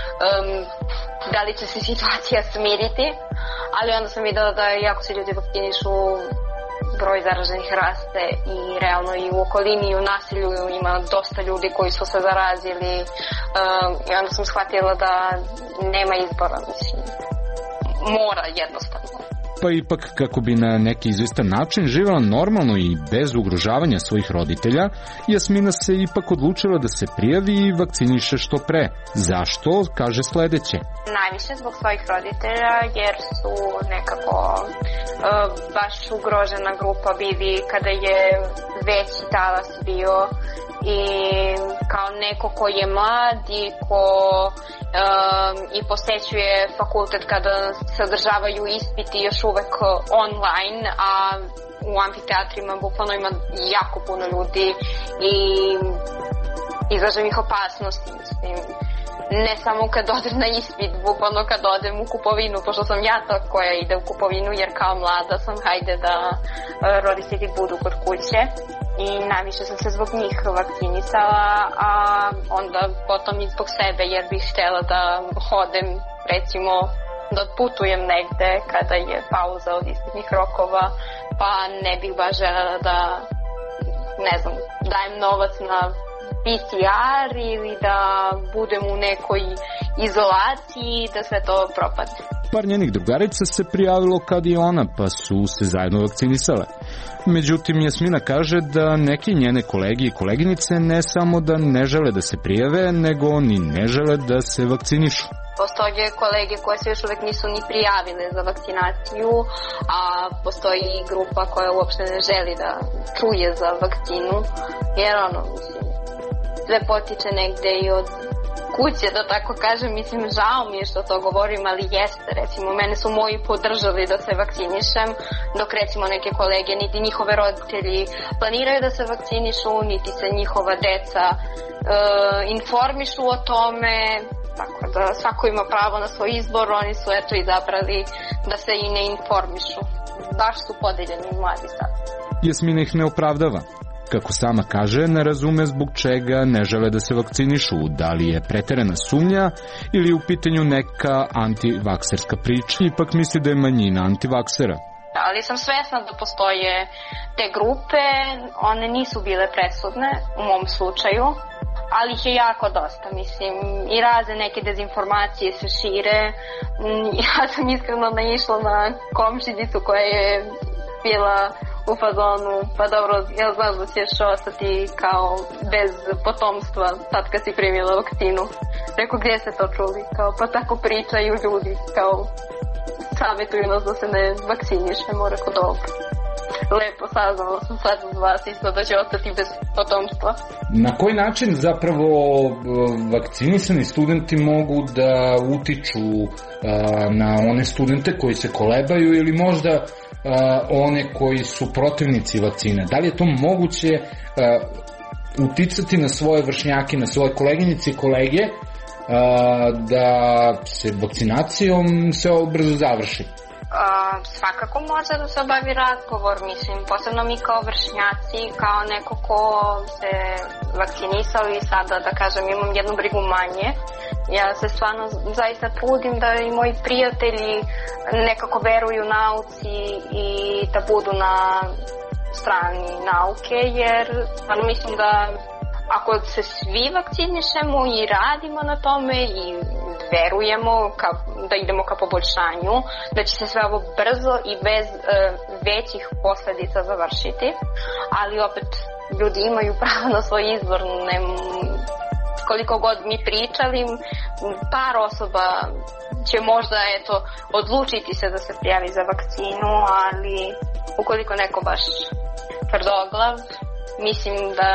H: da li će se situacija smiriti, ali onda sam videla da iako se ljudi vakcinišu, broj zaraženih raste i realno i u okolini i u naselju ima dosta ljudi koji su se zarazili i onda sam shvatila da nema izbora, mislim. Mora jednostavno.
G: Pa ipak, kako bi na neki izvestan način živjela normalno i bez ugrožavanja svojih roditelja, Jasmina se ipak odlučila da se prijavi i vakciniše što pre. Zašto? Kaže sledeće.
H: Najviše zbog svojih roditelja, jer su nekako baš ugrožena grupa bili kada je veći talas bio i kao neko ko je mlad i ko i posećuje fakultet kada se održavaju ispiti još uvek online, a u amfiteatrima bukvalno ima jako puno ljudi i izlažem ih opasnosti. Mislim, ne samo kad odem na ispit, bukvalno kad odem u kupovinu, pošto sam ja ta koja ide u kupovinu, jer kao mlada sam, hajde da roditelji budu kod kuće. I najviše sam se zbog njih vakcinisala, a onda potom i zbog sebe, jer bih htjela da hodem, recimo, da putujem negde kada je pauza od ispitnih rokova, pa ne bih baš želela da, ne znam, dajem novac na PCR ili da budem u nekoj izolaciji, da sve to propadne.
G: Par njenih drugarica se prijavilo kad i ona, pa su se zajedno vakcinisale. Međutim, Jasmina kaže da neki njene kolege i koleginice ne samo da ne žele da se prijave, nego ni ne žele da se vakcinišu.
H: Postoje kolege koje se još uvijek nisu ni prijavile za vakcinaciju, a postoji i grupa koja uopšte ne želi da čuje za vakcinu, jer mislim, sve potiče negde i od kuće, da tako kažem, mislim, žao mi je što to govorim, ali jeste, recimo, mene su moji podržali da se vakcinišem, dok recimo neke kolege, niti njihove roditelji planiraju da se vakcinišu, niti se njihova deca informišu o tome, tako da svako ima pravo na svoj izbor, oni su eto izabrali da se i ne informišu. Baš su podeljeni mladi sad.
G: Jasmina ih ne opravdava. Kako sama kaže, ne razume zbog čega ne žele da se vakcinišu, da li je preterana sumnja ili u pitanju neka antivakserska priča, ipak misli da je manjina antivaksera.
H: Ali sam svesna da postoje te grupe, one nisu bile presudne u mom slučaju, ali ih je jako dosta, mislim, i razne neke dezinformacije se šire. Ja sam iskreno naišla na komšinicu koja je bila u fazonu, pa dobro, ja znam da ćeš ostati kao bez potomstva sad kad si primila vakcinu. Rekao, gdje ste to čuli? Kao, pa tako pričaju ljudi, kao savjetuju nas da se ne vakcinišemo. Rekao, dobro. Lepo saznala sam sad od vas isto da će ostati bez potomstva.
G: Na koji način zapravo vakcinisani studenti mogu da utiču na one studente koji se kolebaju ili možda one koji su protivnici vakcine? Da li je to moguće uticati na svoje vršnjake, na svoje koleginice i kolege da se vakcinacijom sve brzo završi?
H: Svakako može da se obavi razgovor, mislim, posebno mi kao vršnjaci, kao neko ko se vakcinisao i sada, da kažem, imam jednu brigu manje. Ja se stvarno zaista trudim da i moji prijatelji nekako veruju nauci i da budu na strani nauke, jer stvarno mislim da ako se svi vakcinišemo i radimo na tome i verujemo da idemo ka poboljšanju, da će se sve ovo brzo i bez većih posljedica završiti, ali opet ljudi imaju pravo na svoj izbor. Koliko god mi pričali, par osoba će možda odlučiti se da se prijavi za vakcinu, ali ukoliko neko baš tvrdoglav, mislim da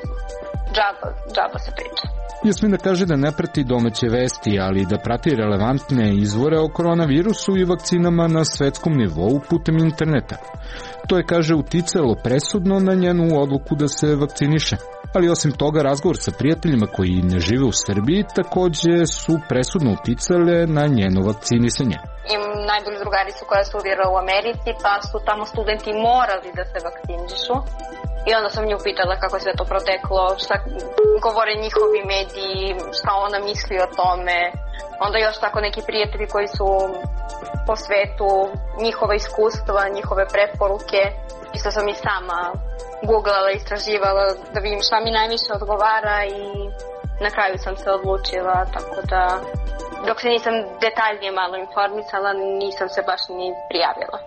H: džaba se priča.
G: Jasmina kaže da ne prati domaće vesti, ali da prati relevantne izvore o koronavirusu i vakcinama na svetskom nivou putem interneta. To je, kaže, uticalo presudno na njenu odluku da se vakciniše. Ali osim toga, razgovor sa prijateljima koji ne žive u Srbiji takođe su presudno uticale na njeno vakcinisanje.
H: Imam najbolju drugaricu koja studira u Americi, pa su tamo studenti morali da se vakcinišu. I onda sam nju pitala kako je sve to proteklo, šta govore njihovi mediji, šta ona misli o tome. Onda još tako neki prijatelji koji su po svetu, njihova iskustva, njihove preporuke. Isto sam i sama googlala, istraživala da vidim šta mi najviše odgovara i na kraju sam se odlučila, tako da dok se nisam detaljnije malo informisala, nisam se baš ni prijavila.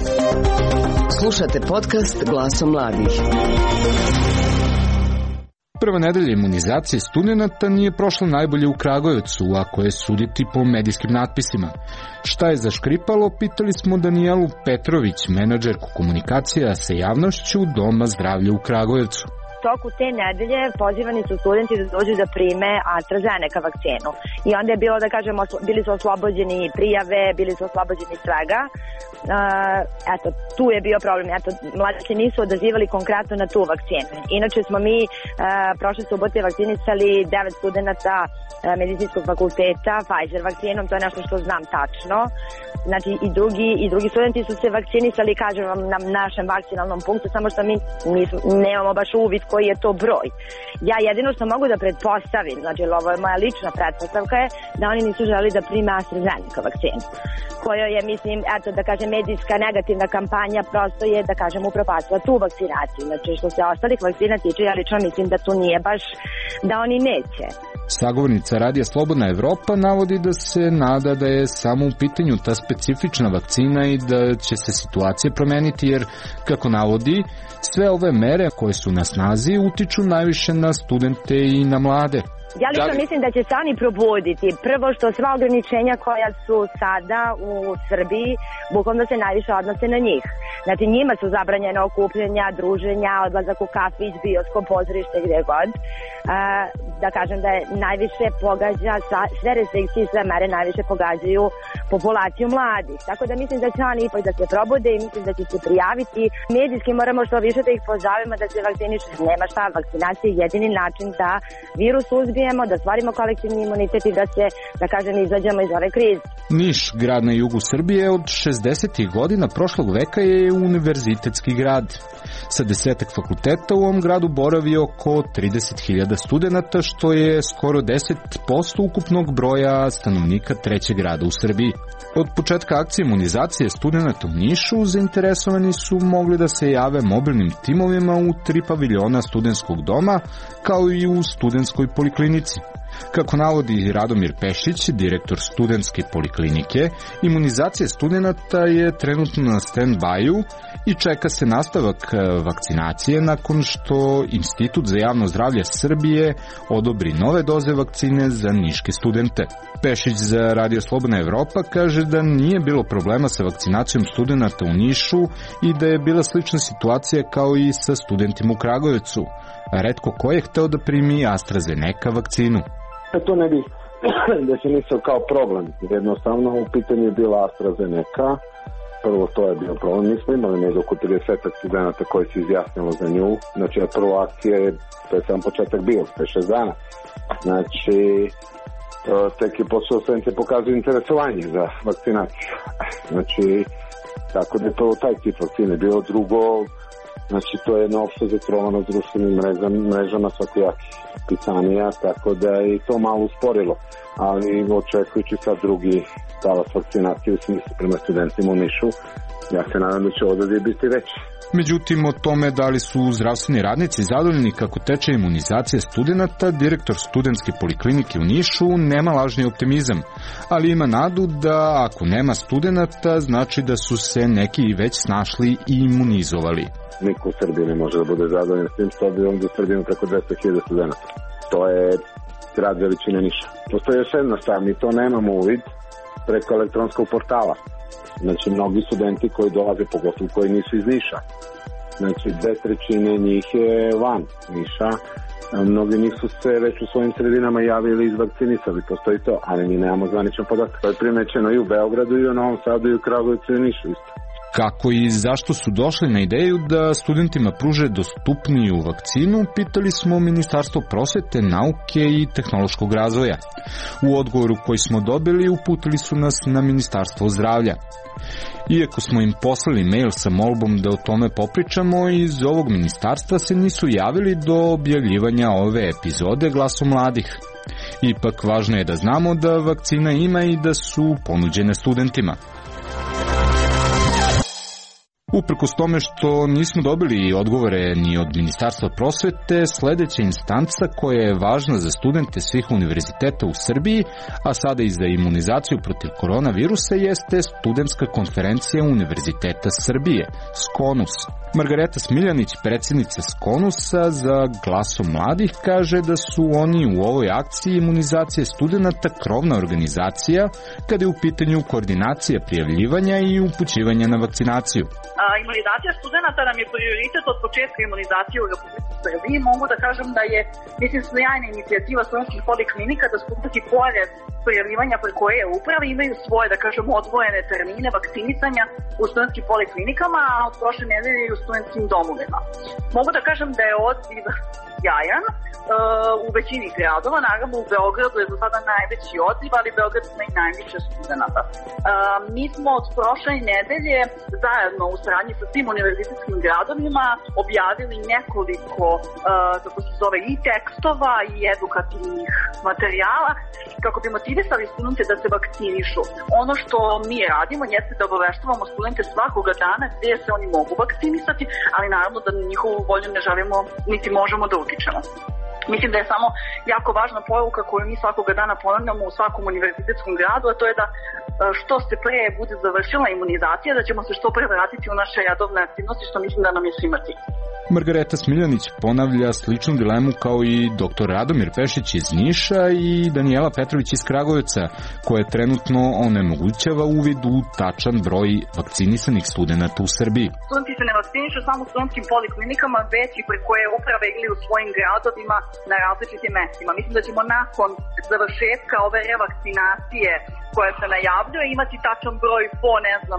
R: Slušate podcast Glasom mladih.
G: Prva nedelja imunizacije studenata nije prošla najbolje u Kragujevcu, ako je suditi po medijskim natpisima. Šta je zaškripalo, pitali smo Danijelu Petrović, menadžerku komunikacija sa javnošću Doma zdravlja u Kragujevcu.
C: toku te nedelje pozivani su studenti da dođu da prime AstraZeneca vakcinu. I onda je bilo, da kažemo, bili su oslobođeni prijave, bili su oslobođeni svega. Eto, tu je bio problem. Eto, mladi se nisu odazivali konkretno na tu vakcinu. Inače smo mi prošle subote vakcinisali 9 studenta medicinskog fakulteta Pfizer vakcinom, to je nešto što znam tačno. Znači i drugi studenti su se vakcinisali, kažem vam, na našem vakcinalnom punktu, samo što mi nemamo baš uvid koji je to broj. Ja jedino što mogu da pretpostavim, znači ovo je moja lična pretpostavka, je da oni nisu želeli da prime AstraZeneca vakcinu, koja je, mislim, eto, da kažem, medijska negativna kampanja prosto je, da kažem, upropastila tu vakcinaciju. Znači, što se ostalih vakcina tiče, ja lično mislim da tu nije baš da oni neće.
G: Sagovornica Radija Slobodna Evropa navodi da se nada da je samo u pitanju ta specifična vakcina i da će se situacija promeniti, jer, kako navodi, sve ove mere koje su na snazi utiču najviše na studente i na mlade.
C: Ja lično mislim da će se oni probuditi. Prvo što sva ograničenja koja su sada u Srbiji, bukvalno se najviše odnose na njih. Znači njima su zabranjene okupljanja, druženja, odlazak u kafić, bioskop, pozorište, gdje god. Da kažem da je najviše pogađa, sve restrikcije i sve mere najviše pogađaju populaciju mladih. Tako da mislim da će oni ipak da se probude i mislim da će se prijaviti. Medijski moramo što više da ih pozovemo da se vakcinišu. Nema šta, vakcinacija je jedini način da virus uzbijemo, da stvarimo kolektivni imunitet i da se, da kažem, izađemo iz ove krize.
G: Niš, grad na jugu Srbije, od 60. godina prošlog veka je univerzitetski grad. Sa 10 fakulteta u ovom gradu boravi oko 30.000 studenata, što je skoro 10% ukupnog broja stanovnika trećeg grada u Srbiji. Od početka akcije imunizacije studenata u Nišu zainteresovani su mogli da se jave mobilnim timovima u 3 paviljona studentskog doma, kao i u studentskoj poliklinici. Kako navodi Radomir Pešić, direktor studentske poliklinike, imunizacija studenata je trenutno na stand-byu i čeka se nastavak vakcinacije nakon što Institut za javno zdravlje Srbije odobri nove doze vakcine za niške studente. Pešić za Radio Slobodna Evropa kaže da nije bilo problema sa vakcinacijom studenata u Nišu i da je bila slična situacija kao i sa studentima u Kragujevcu. Retko ko je hteo da primi AstraZeneca vakcinu.
J: To ne bi definisao kao problem. Jednostavno u pitanju je bila AstraZeneca. Prvo to je bio problem. Mi smo imali negdje oko 30 studenta koji se izjasnilo za nju. Znači, prva akcija je, to je sam početak bio, 5-6 dana. Znači, tek je posao studente pokazuju interesovanje za vakcinaciju. Znači, tako da je prvo taj tip vakcine. Bilo drugo, znači to je jedno opšte zatrovano s društvenim mrežama svakojakih pisanija, tako da je to malo usporilo. Ali očekujući sad drugi talas vakcinacije u smislu prema studentima u Nišu, ja se nadam da će odaziv biti veći.
G: Međutim, o tome da li su zdravstveni radnici zadovoljni kako teče imunizacija studenata, direktor studentske poliklinike u Nišu nema lažni optimizam, ali ima nadu da ako nema studenata, znači da su se neki već snašli i imunizovali.
J: Niko u Srbiji ne može da bude zadovoljan s tim, što bi ovdje u Srbiji preko 200.000 studenta. To je grad veličine Niša. Postoji još jedna stvar, mi to nemamo uvid preko elektronskog portala. Znači, mnogi studenti koji dolaze, pogotovo koji nisu iz Niša. Znači, 2/3 njih je van Niša. Mnogi njih su se već u svojim sredinama javili i izvakcinisali, postoji to, ali mi nemamo zvaničan podatak. To je primećeno i u Beogradu, i u Novom Sadu, i u Kragujevcu, i u Nišu isto.
G: Kako i zašto su došli na ideju da studentima pruže dostupniju vakcinu, pitali smo Ministarstvo prosvete, nauke i tehnološkog razvoja. U odgovoru koji smo dobili uputili su nas na Ministarstvo zdravlja. Iako smo im poslali mail sa molbom da o tome popričamo, iz ovog ministarstva se nisu javili do objavljivanja ove epizode Glasom mladih. Ipak važno je da znamo da vakcina ima i da su ponuđene studentima. Uprkos tome što nismo dobili odgovore ni od Ministarstva prosvete, sledeća instanca koja je važna za studente svih univerziteta u Srbiji, a sada i za imunizaciju protiv koronavirusa, jeste Studentska konferencija Univerziteta Srbije, SKONUS. Margareta Smiljanić, predsjednica Skonusa za Glasom mladih, kaže da su oni u ovoj akciji imunizacije studenata krovna organizacija kada je u pitanju koordinacija prijavljivanja i upućivanja na vakcinaciju.
K: Imunizacija studenata nam je prioritet od početka imunizacije u Republici Srbiji. Mogu da kažem da je, sjajna inicijativa studentskih poliklinika da studenti pored prijavljivanja preko e-uprave imaju svoje, odvojene termine vakcinisanja u studentskim poliklinikama, a od prošle nedelje i u studentskim domovima. Mogu da kažem da je odziv jajan u većini gradova, naravno u Beogradu je do sada najveći odziv, ali Beograd ima i najviše studenata. Mi smo od prošle nedelje zajedno u saradnji sa svim univerzitetskim gradovima objavili nekoliko i tekstova i edukativnih materijala kako bi motivisali studente da se vakcinišu. Ono što mi radimo jeste da obaveštavamo studente svakoga dana gdje se oni mogu vakcinisati, ali naravno da na njihovu volju ne želimo niti možemo da utičemo. Mislim da je samo jako važna poruka koju mi svakoga dana ponavljamo u svakom univerzitetskom gradu, a to je da što se pre bude završila imunizacija, da ćemo se što pre vratiti u naše redovne aktivnosti, što mislim da nam je svima cilj.
G: Margareta Smiljanić ponavlja sličnu dilemu kao i dr. Radomir Pešić iz Niša i Danijela Petrović iz Kragujevca, koja trenutno onemogućava uvid u tačan broj vakcinisanih studenata u Srbiji.
K: Studenti se ne vakcinišu samo u studentskim poliklinikama, već i preko e-uprave ili u svojim gradovima na različitim mestima. Mislim da ćemo nakon završetka ove revakcinacije koja se najavljuje imati tačan broj po,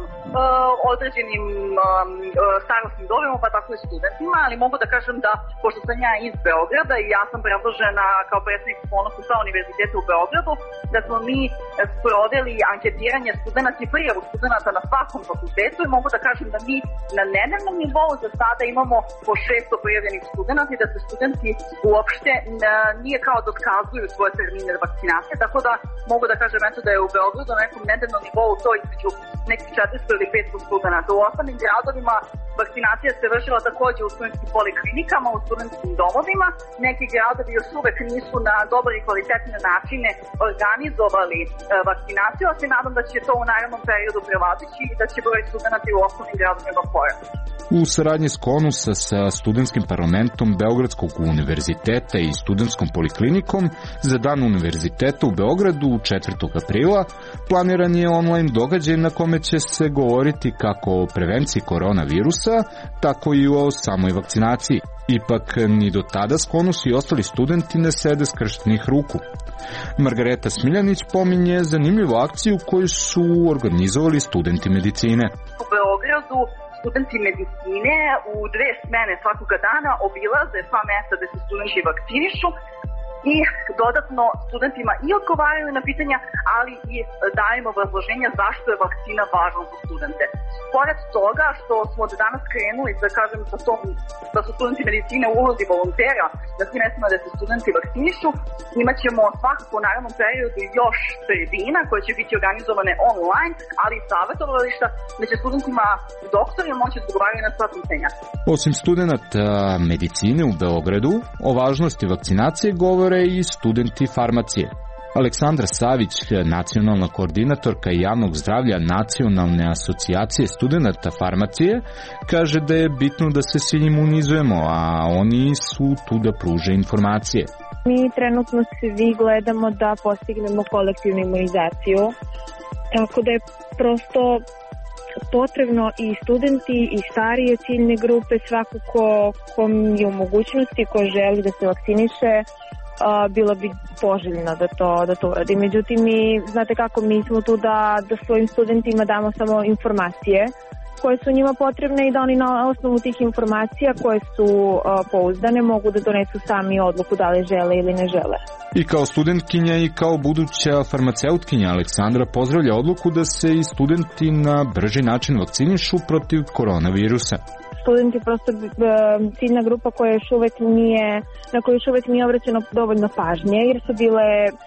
K: određenim starostnim dobima, pa tako i studentima, ali mogu da kažem da, pošto sam ja iz Beograda i ja sam predložena kao predsjednik Skonusa sa univerziteta u Beogradu, da smo mi sproveli anketiranje studenata i prijavu studenata na svakom fakultetu i mogu da kažem da mi na nedeljnom nivou za sada imamo po 600 prijavljenih studenata i da se studenti uopšte nije kao da otkazuju svoje termine vakcinacije, tako da mogu da kažem da je u Beogradu na nekom nedeljnom nivou to između nekih 400 ili 500 studenata. U ostalim gradovima vakcinacija se vršila takođe u studentskim poliklinikama, u studentskim domovima. Neki gradovi još uvek nisu na dobar i kvalitetne načine organizovali vakcinaciju, ali se nadam da će to u narednom periodu prevazići i da će broj studenata u osnovnim gradovima porasti.
G: U saradnji Skonusa sa studentskim parlamentom Beogradskog univerziteta i studentskom poliklinikom za Dan univerziteta u Beogradu 4. aprila planiran je online događaj na kome će se govoriti kako o prevenciji koronavirusa, tako i o samoj vakcinaciji. Ipak, ni do tada Skonus i ostali studenti ne sede skrštenih ruku. Margareta Smiljanić pominje zanimljivu akciju koju su organizovali studenti medicine.
K: U Beogradu studenti medicine u 2 smene svakoga dana obilaze sva mesta gde se studenti vakcinišu i dodatno studentima i odgovaraju na pitanja, ali i dajemo obrazloženja zašto je vakcina važna za studente. Pored toga što smo od danas krenuli, da su studenti medicine u ulozi volontera, da svi mestima da se studenti vakcinišu, imat ćemo svakako u narednom periodu još tribina koje će biti organizovane online, ali i savjetovališta gde će studentima doktorima moći odgovaraju na sva pitanja.
G: Osim studenta medicine u Beogradu, o važnosti vakcinacije govore i studenti farmacije. Aleksandra Savić, nacionalna koordinatorka javnog zdravlja Nacionalne asocijacije studenata farmacije, kaže da je bitno da se svi imunizujemo, a oni su tu da pruže informacije.
L: Mi trenutno svi gledamo da postignemo kolektivnu imunizaciju, tako da je prosto potrebno i studenti i starije ciljne grupe, svako ko je u mogućnosti, ko želi da se vakciniše, bilo bi poželjno da to uradi. Međutim, znate kako, mi smo tu da svojim studentima damo samo informacije koje su njima potrebne i da oni na osnovu tih informacija koje su pouzdane mogu da donesu sami odluku da li žele ili ne žele.
G: I kao studentkinja i kao buduća farmaceutkinja Aleksandra pozdravlja odluku da se i studenti na brži način vakcinišu protiv koronavirusa.
L: Studenti prosto ciljna grupa koja na koju još uvek nije obraćeno dovoljno pažnje, jer su bile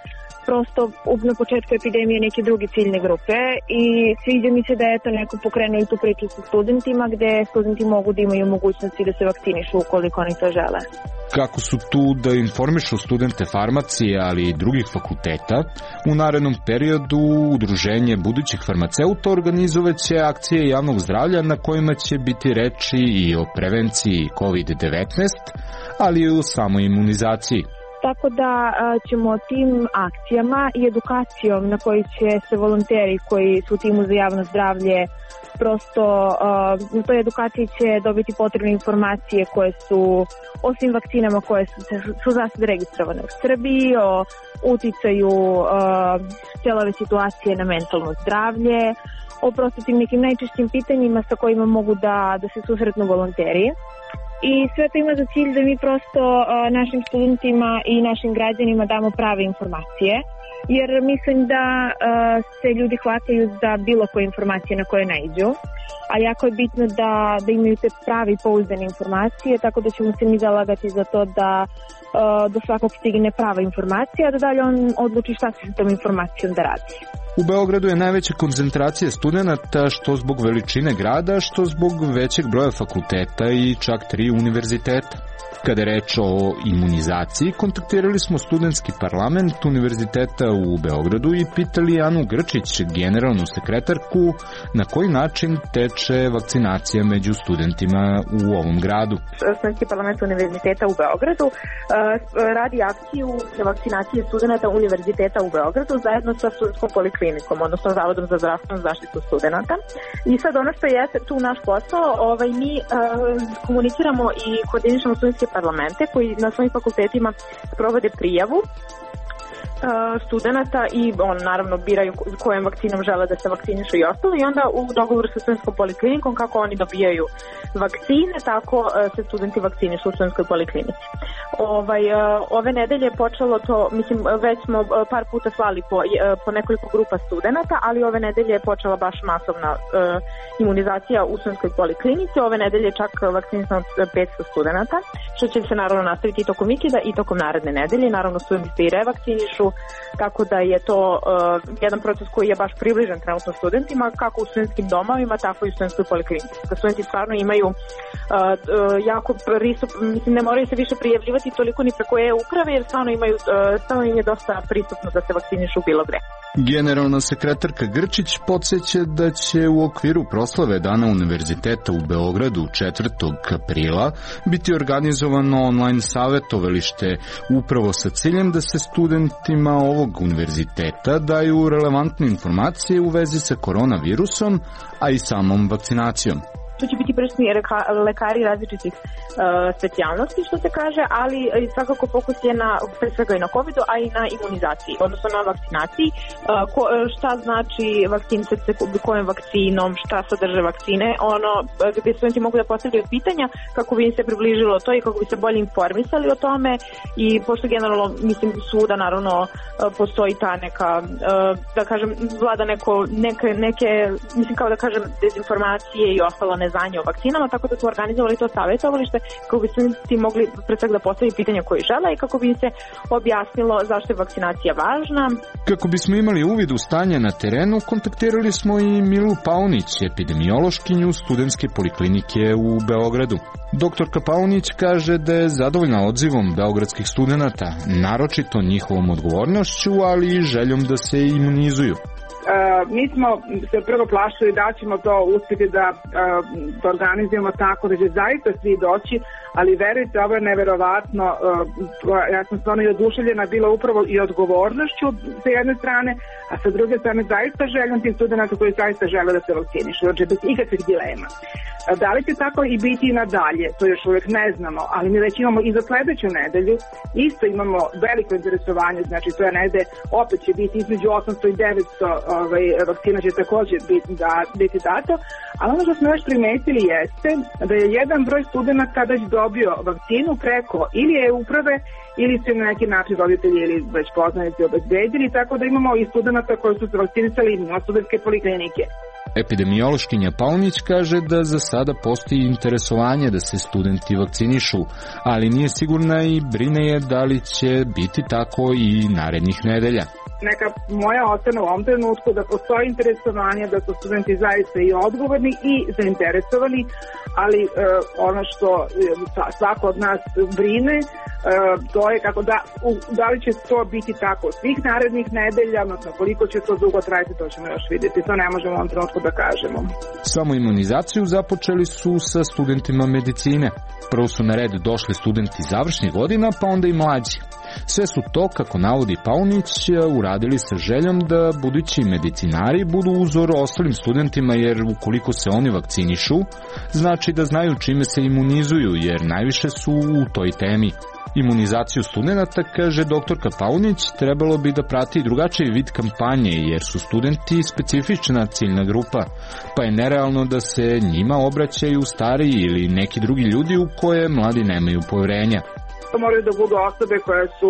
L: prosto na početku epidemije neke druge ciljne grupe i sviđa mi se da je to neko pokrenuo i tu priču sa studentima gde studenti mogu da imaju mogućnosti da se vakcinišu ukoliko oni to žele.
G: Kako su tu da informišu studente farmacije, ali i drugih fakulteta, u narednom periodu Udruženje budućih farmaceuta organizovaće akcije javnog zdravlja na kojima će biti reči i o prevenciji COVID-19, ali i o samoj imunizaciji.
L: Tako da ćemo tim akcijama i edukacijom na koji će se volonteri koji su u timu za javno zdravlje prosto na toj edukaciji će dobiti potrebne informacije koje su o svim vakcinama koje su za sad registrovane u Srbiji, o uticaju celove situacije na mentalno zdravlje, o prosto tim nekim najčešćim pitanjima sa kojima mogu da se susretnu volonteri. I sve to ima za cilj da mi prosto našim studentima i našim građanima damo prave informacije, jer mislim da se ljudi hvataju za bilo koje informacije na koje naiđu, a jako je bitno da imaju te pravi pouzdane informacije, tako da ćemo se mi zalagati za to da do svakog stigne prava informacija, da dalje on odluči šta se s tom informacijom da radi.
G: U Beogradu je najveća koncentracija studenata što zbog veličine grada, što zbog većeg broja fakulteta i čak 3 univerziteta. Kada je reč o imunizaciji, kontaktirali smo studentski parlament Univerziteta u Beogradu i pitali Anu Grčić, generalnu sekretarku, na koji način teče vakcinacija među studentima u ovom gradu.
I: Studentski parlament Univerziteta u Beogradu radi akciju za vakcinacije studenta Univerziteta u Beogradu zajedno sa studentskom poliklinikom, odnosno Zavodom za zdravstvenu zaštitu studenta. I sad ono što je tu naš posao, mi komuniciramo i koordinišemo studentske parlamente koji na svojim fakultetima provode prijavu studenta i naravno biraju kojom vakcinom žele da se vakcinišu i ostalo i onda u dogovoru sa studentskom poliklinikom kako oni dobijaju vakcine, tako se studenti vakcinišu u studentskoj poliklinici. Ove nedelje je počelo to, mislim već smo par puta slali po nekoliko grupa studenta, ali ove nedelje je počela baš masovna imunizacija u studentskoj poliklinici, ove nedelje čak vakcinisano 500 studenta, što će se naravno nastaviti i tokom vikenda i tokom naredne nedelje, naravno studenti se i revakcinišu, tako da je to jedan proces koji je baš približan trenutno studentima, kako u studentskim domovima, tako i u studentskoj poliklinici. Da studenti stvarno imaju jako pristup, mislim ne moraju se više prijavljivati toliko ni preko e-uprave, jer stvarno im je dosta pristupno da se vakcinišu bilo gde.
G: Generalna sekretarka Grčić podsjeća da će u okviru proslave Dana Univerziteta u Beogradu 4. aprila biti organizovano online savjetovalište upravo sa ciljem da se studentima ovog univerziteta daju relevantne informacije u vezi sa koronavirusom, a i samom vakcinacijom.
I: Tu će biti prisutni lekari različitih specijalnosti, što se kaže, ali svakako fokus je pre svega i na COVID-u, a i na imunizaciji, odnosno na vakcinaciji. Šta znači vakcinisati se kojom vakcinom, šta sadrže vakcine, gdje studenti mogu da postavljaju pitanja kako bi im se približilo to i kako bi se bolje informisali o tome i pošto generalno, mislim, svuda naravno postoji ta neka, da kažem, vlada neke, mislim kao da kažem, dezinformacije i ostalo neznanje o vakcinama, tako da su organizovali to savjetovalište kako bi studenti mogli pre svega da postaviti pitanja koje žele i kako bi im se objasnilo zašto je vakcinacija važna.
G: Kako bismo imali uvid u stanje na terenu, kontaktirali smo i Milu Paunić, epidemiološkinju studentske poliklinike u Beogradu. Doktorka Paunić kaže da je zadovoljna odzivom beogradskih studenata, naročito njihovom odgovornošću, ali i željom da se imunizuju.
M: Mi smo se prvo plašili da ćemo to uspjeti da organizujemo tako da će zaista svi doći, ali verujte, ovo je neverovatno. Ja sam stvarno i oduševljena bila upravo i odgovornošću sa jedne strane, a sa druge strane zaista željom tih studenta koji zaista žele da se vakcinišu, znači bez ikakvih dilema. Da li će tako i biti i nadalje, to još uvijek ne znamo, ali mi već imamo i za sledeću nedelju, isto imamo veliko interesovanje, znači to je negde, opet će biti između 800 i 900 vakcina će također biti dato, ali ono što smo još primetili jeste da je jedan broj studenta već dobio vakcinu preko ili e-uprave ili su na neki način roditelji ili već poznanici obezbedili, tako da imamo i studenta koji su se vakcinisali na studentske poliklinike.
G: Epidemiološkinja Paunić kaže da za sada postoji interesovanje da se studenti vakcinišu, ali nije sigurna i brine je da li će biti tako i narednih nedelja.
M: neka moja ocena u ovom trenutku da postoji interesovanje, da su studenti zaista i odgovorni i zainteresovani, ali ono što svako od nas brine, to je kako da li će to biti tako svih narednih nedelja, odnosno koliko će to dugo trajati, to ćemo još vidjeti. To ne možemo u ovom trenutku da kažemo.
G: Samo imunizaciju započeli su sa studentima medicine. Prvo su na red došli studenti završnih godina, pa onda i mlađi. Sve su to, kako navodi Paunić, uradili sa željom da budući medicinari budu uzor ostalim studentima, jer ukoliko se oni vakcinišu, znači da znaju čime se imunizuju, jer najviše su u toj temi. Imunizaciju studenta, kaže doktorka Paunić, trebalo bi da prati drugačiji vid kampanje, jer su studenti specifična ciljna grupa, pa je nerealno da se njima obraćaju stariji ili neki drugi ljudi u koje mladi nemaju poverenja.
M: To moraju da budu osobe koje su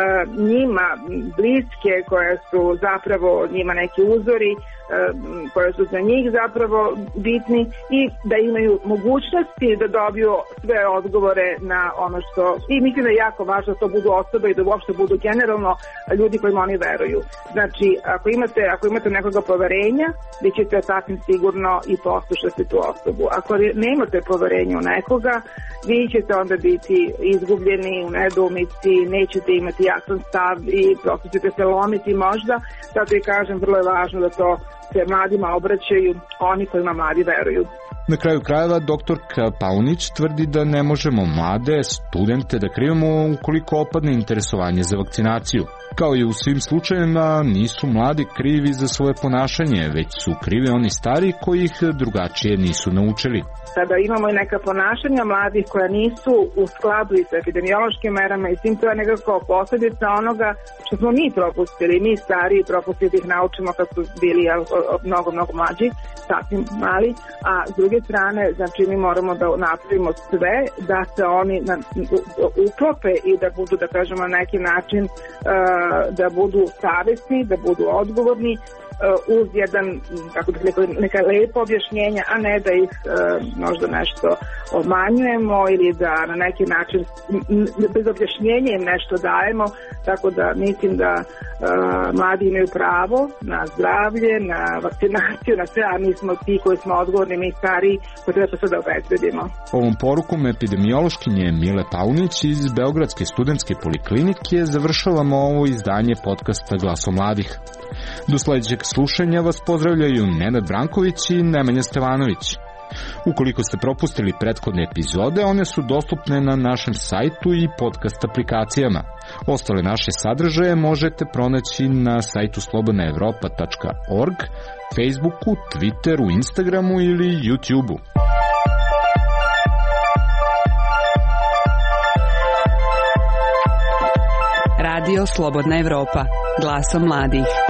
M: njima bliske, koje su zapravo njima neki uzori, koje su za njih zapravo bitni i da imaju mogućnosti da dobiju sve odgovore na ono što... I mislim da je jako važno da to budu osobe i da uopšte budu generalno ljudi kojima oni veruju. Znači, ako imate nekoga poverenja, vi ćete sasvim sigurno i poslušati tu osobu. Ako nemate poverenja u nekoga, vi ćete onda biti izgubljeni u nedoumici, nećete imati jasan stav i prosto ćete se lomiti možda. Zato i kažem, vrlo je važno da to se mladima obraćaju oni kojima mladi veruju.
G: Na kraju krajeva, doktorka Paunić tvrdi da ne možemo mlade studente da krivimo ukoliko opadne interesovanje za vakcinaciju. Kao i u svim slučajevima, nisu mladi krivi za svoje ponašanje, već su krivi oni stari koji ih drugačije nisu naučili.
M: Sada imamo i neka ponašanja mladih koja nisu u skladu i sa epidemiološkim merama i svim, to je nekako posljedica onoga što smo mi propustili, mi stariji propustili da ih naučimo kad su bili mnogo mlađi, sasvim mali, a s druge strane, znači mi moramo da napravimo sve da se oni uklope i da budu, da kažemo, na neki način da budu savesni, da budu odgovorni, uz jedan, kako bih rekao, neka lepa objašnjenja, a ne da ih možda nešto obmanjujemo ili da na neki način bez objašnjenja im nešto dajemo, tako da mislim da mladi imaju pravo na zdravlje, na vakcinaciju, na sve, a mi smo ti koji smo odgovorni, mi stariji, koji treba to sada obezbedimo.
G: Ovom porukom epidemiološkinje Mile Paunić iz Beogradske studentske poliklinike završavamo ovo izdanje podcasta Glaso mladih. Do sledećeg slušanja vas pozdravljaju Nenad Branković i Nemanja Stevanović. Ukoliko ste propustili prethodne epizode, one su dostupne na našem sajtu i podcast aplikacijama. Ostale naše sadržaje možete pronaći na sajtu slobodnaevropa.org, Facebooku, Twitteru, Instagramu ili YouTubeu.
F: Radio Slobodna Evropa, glasom mladih.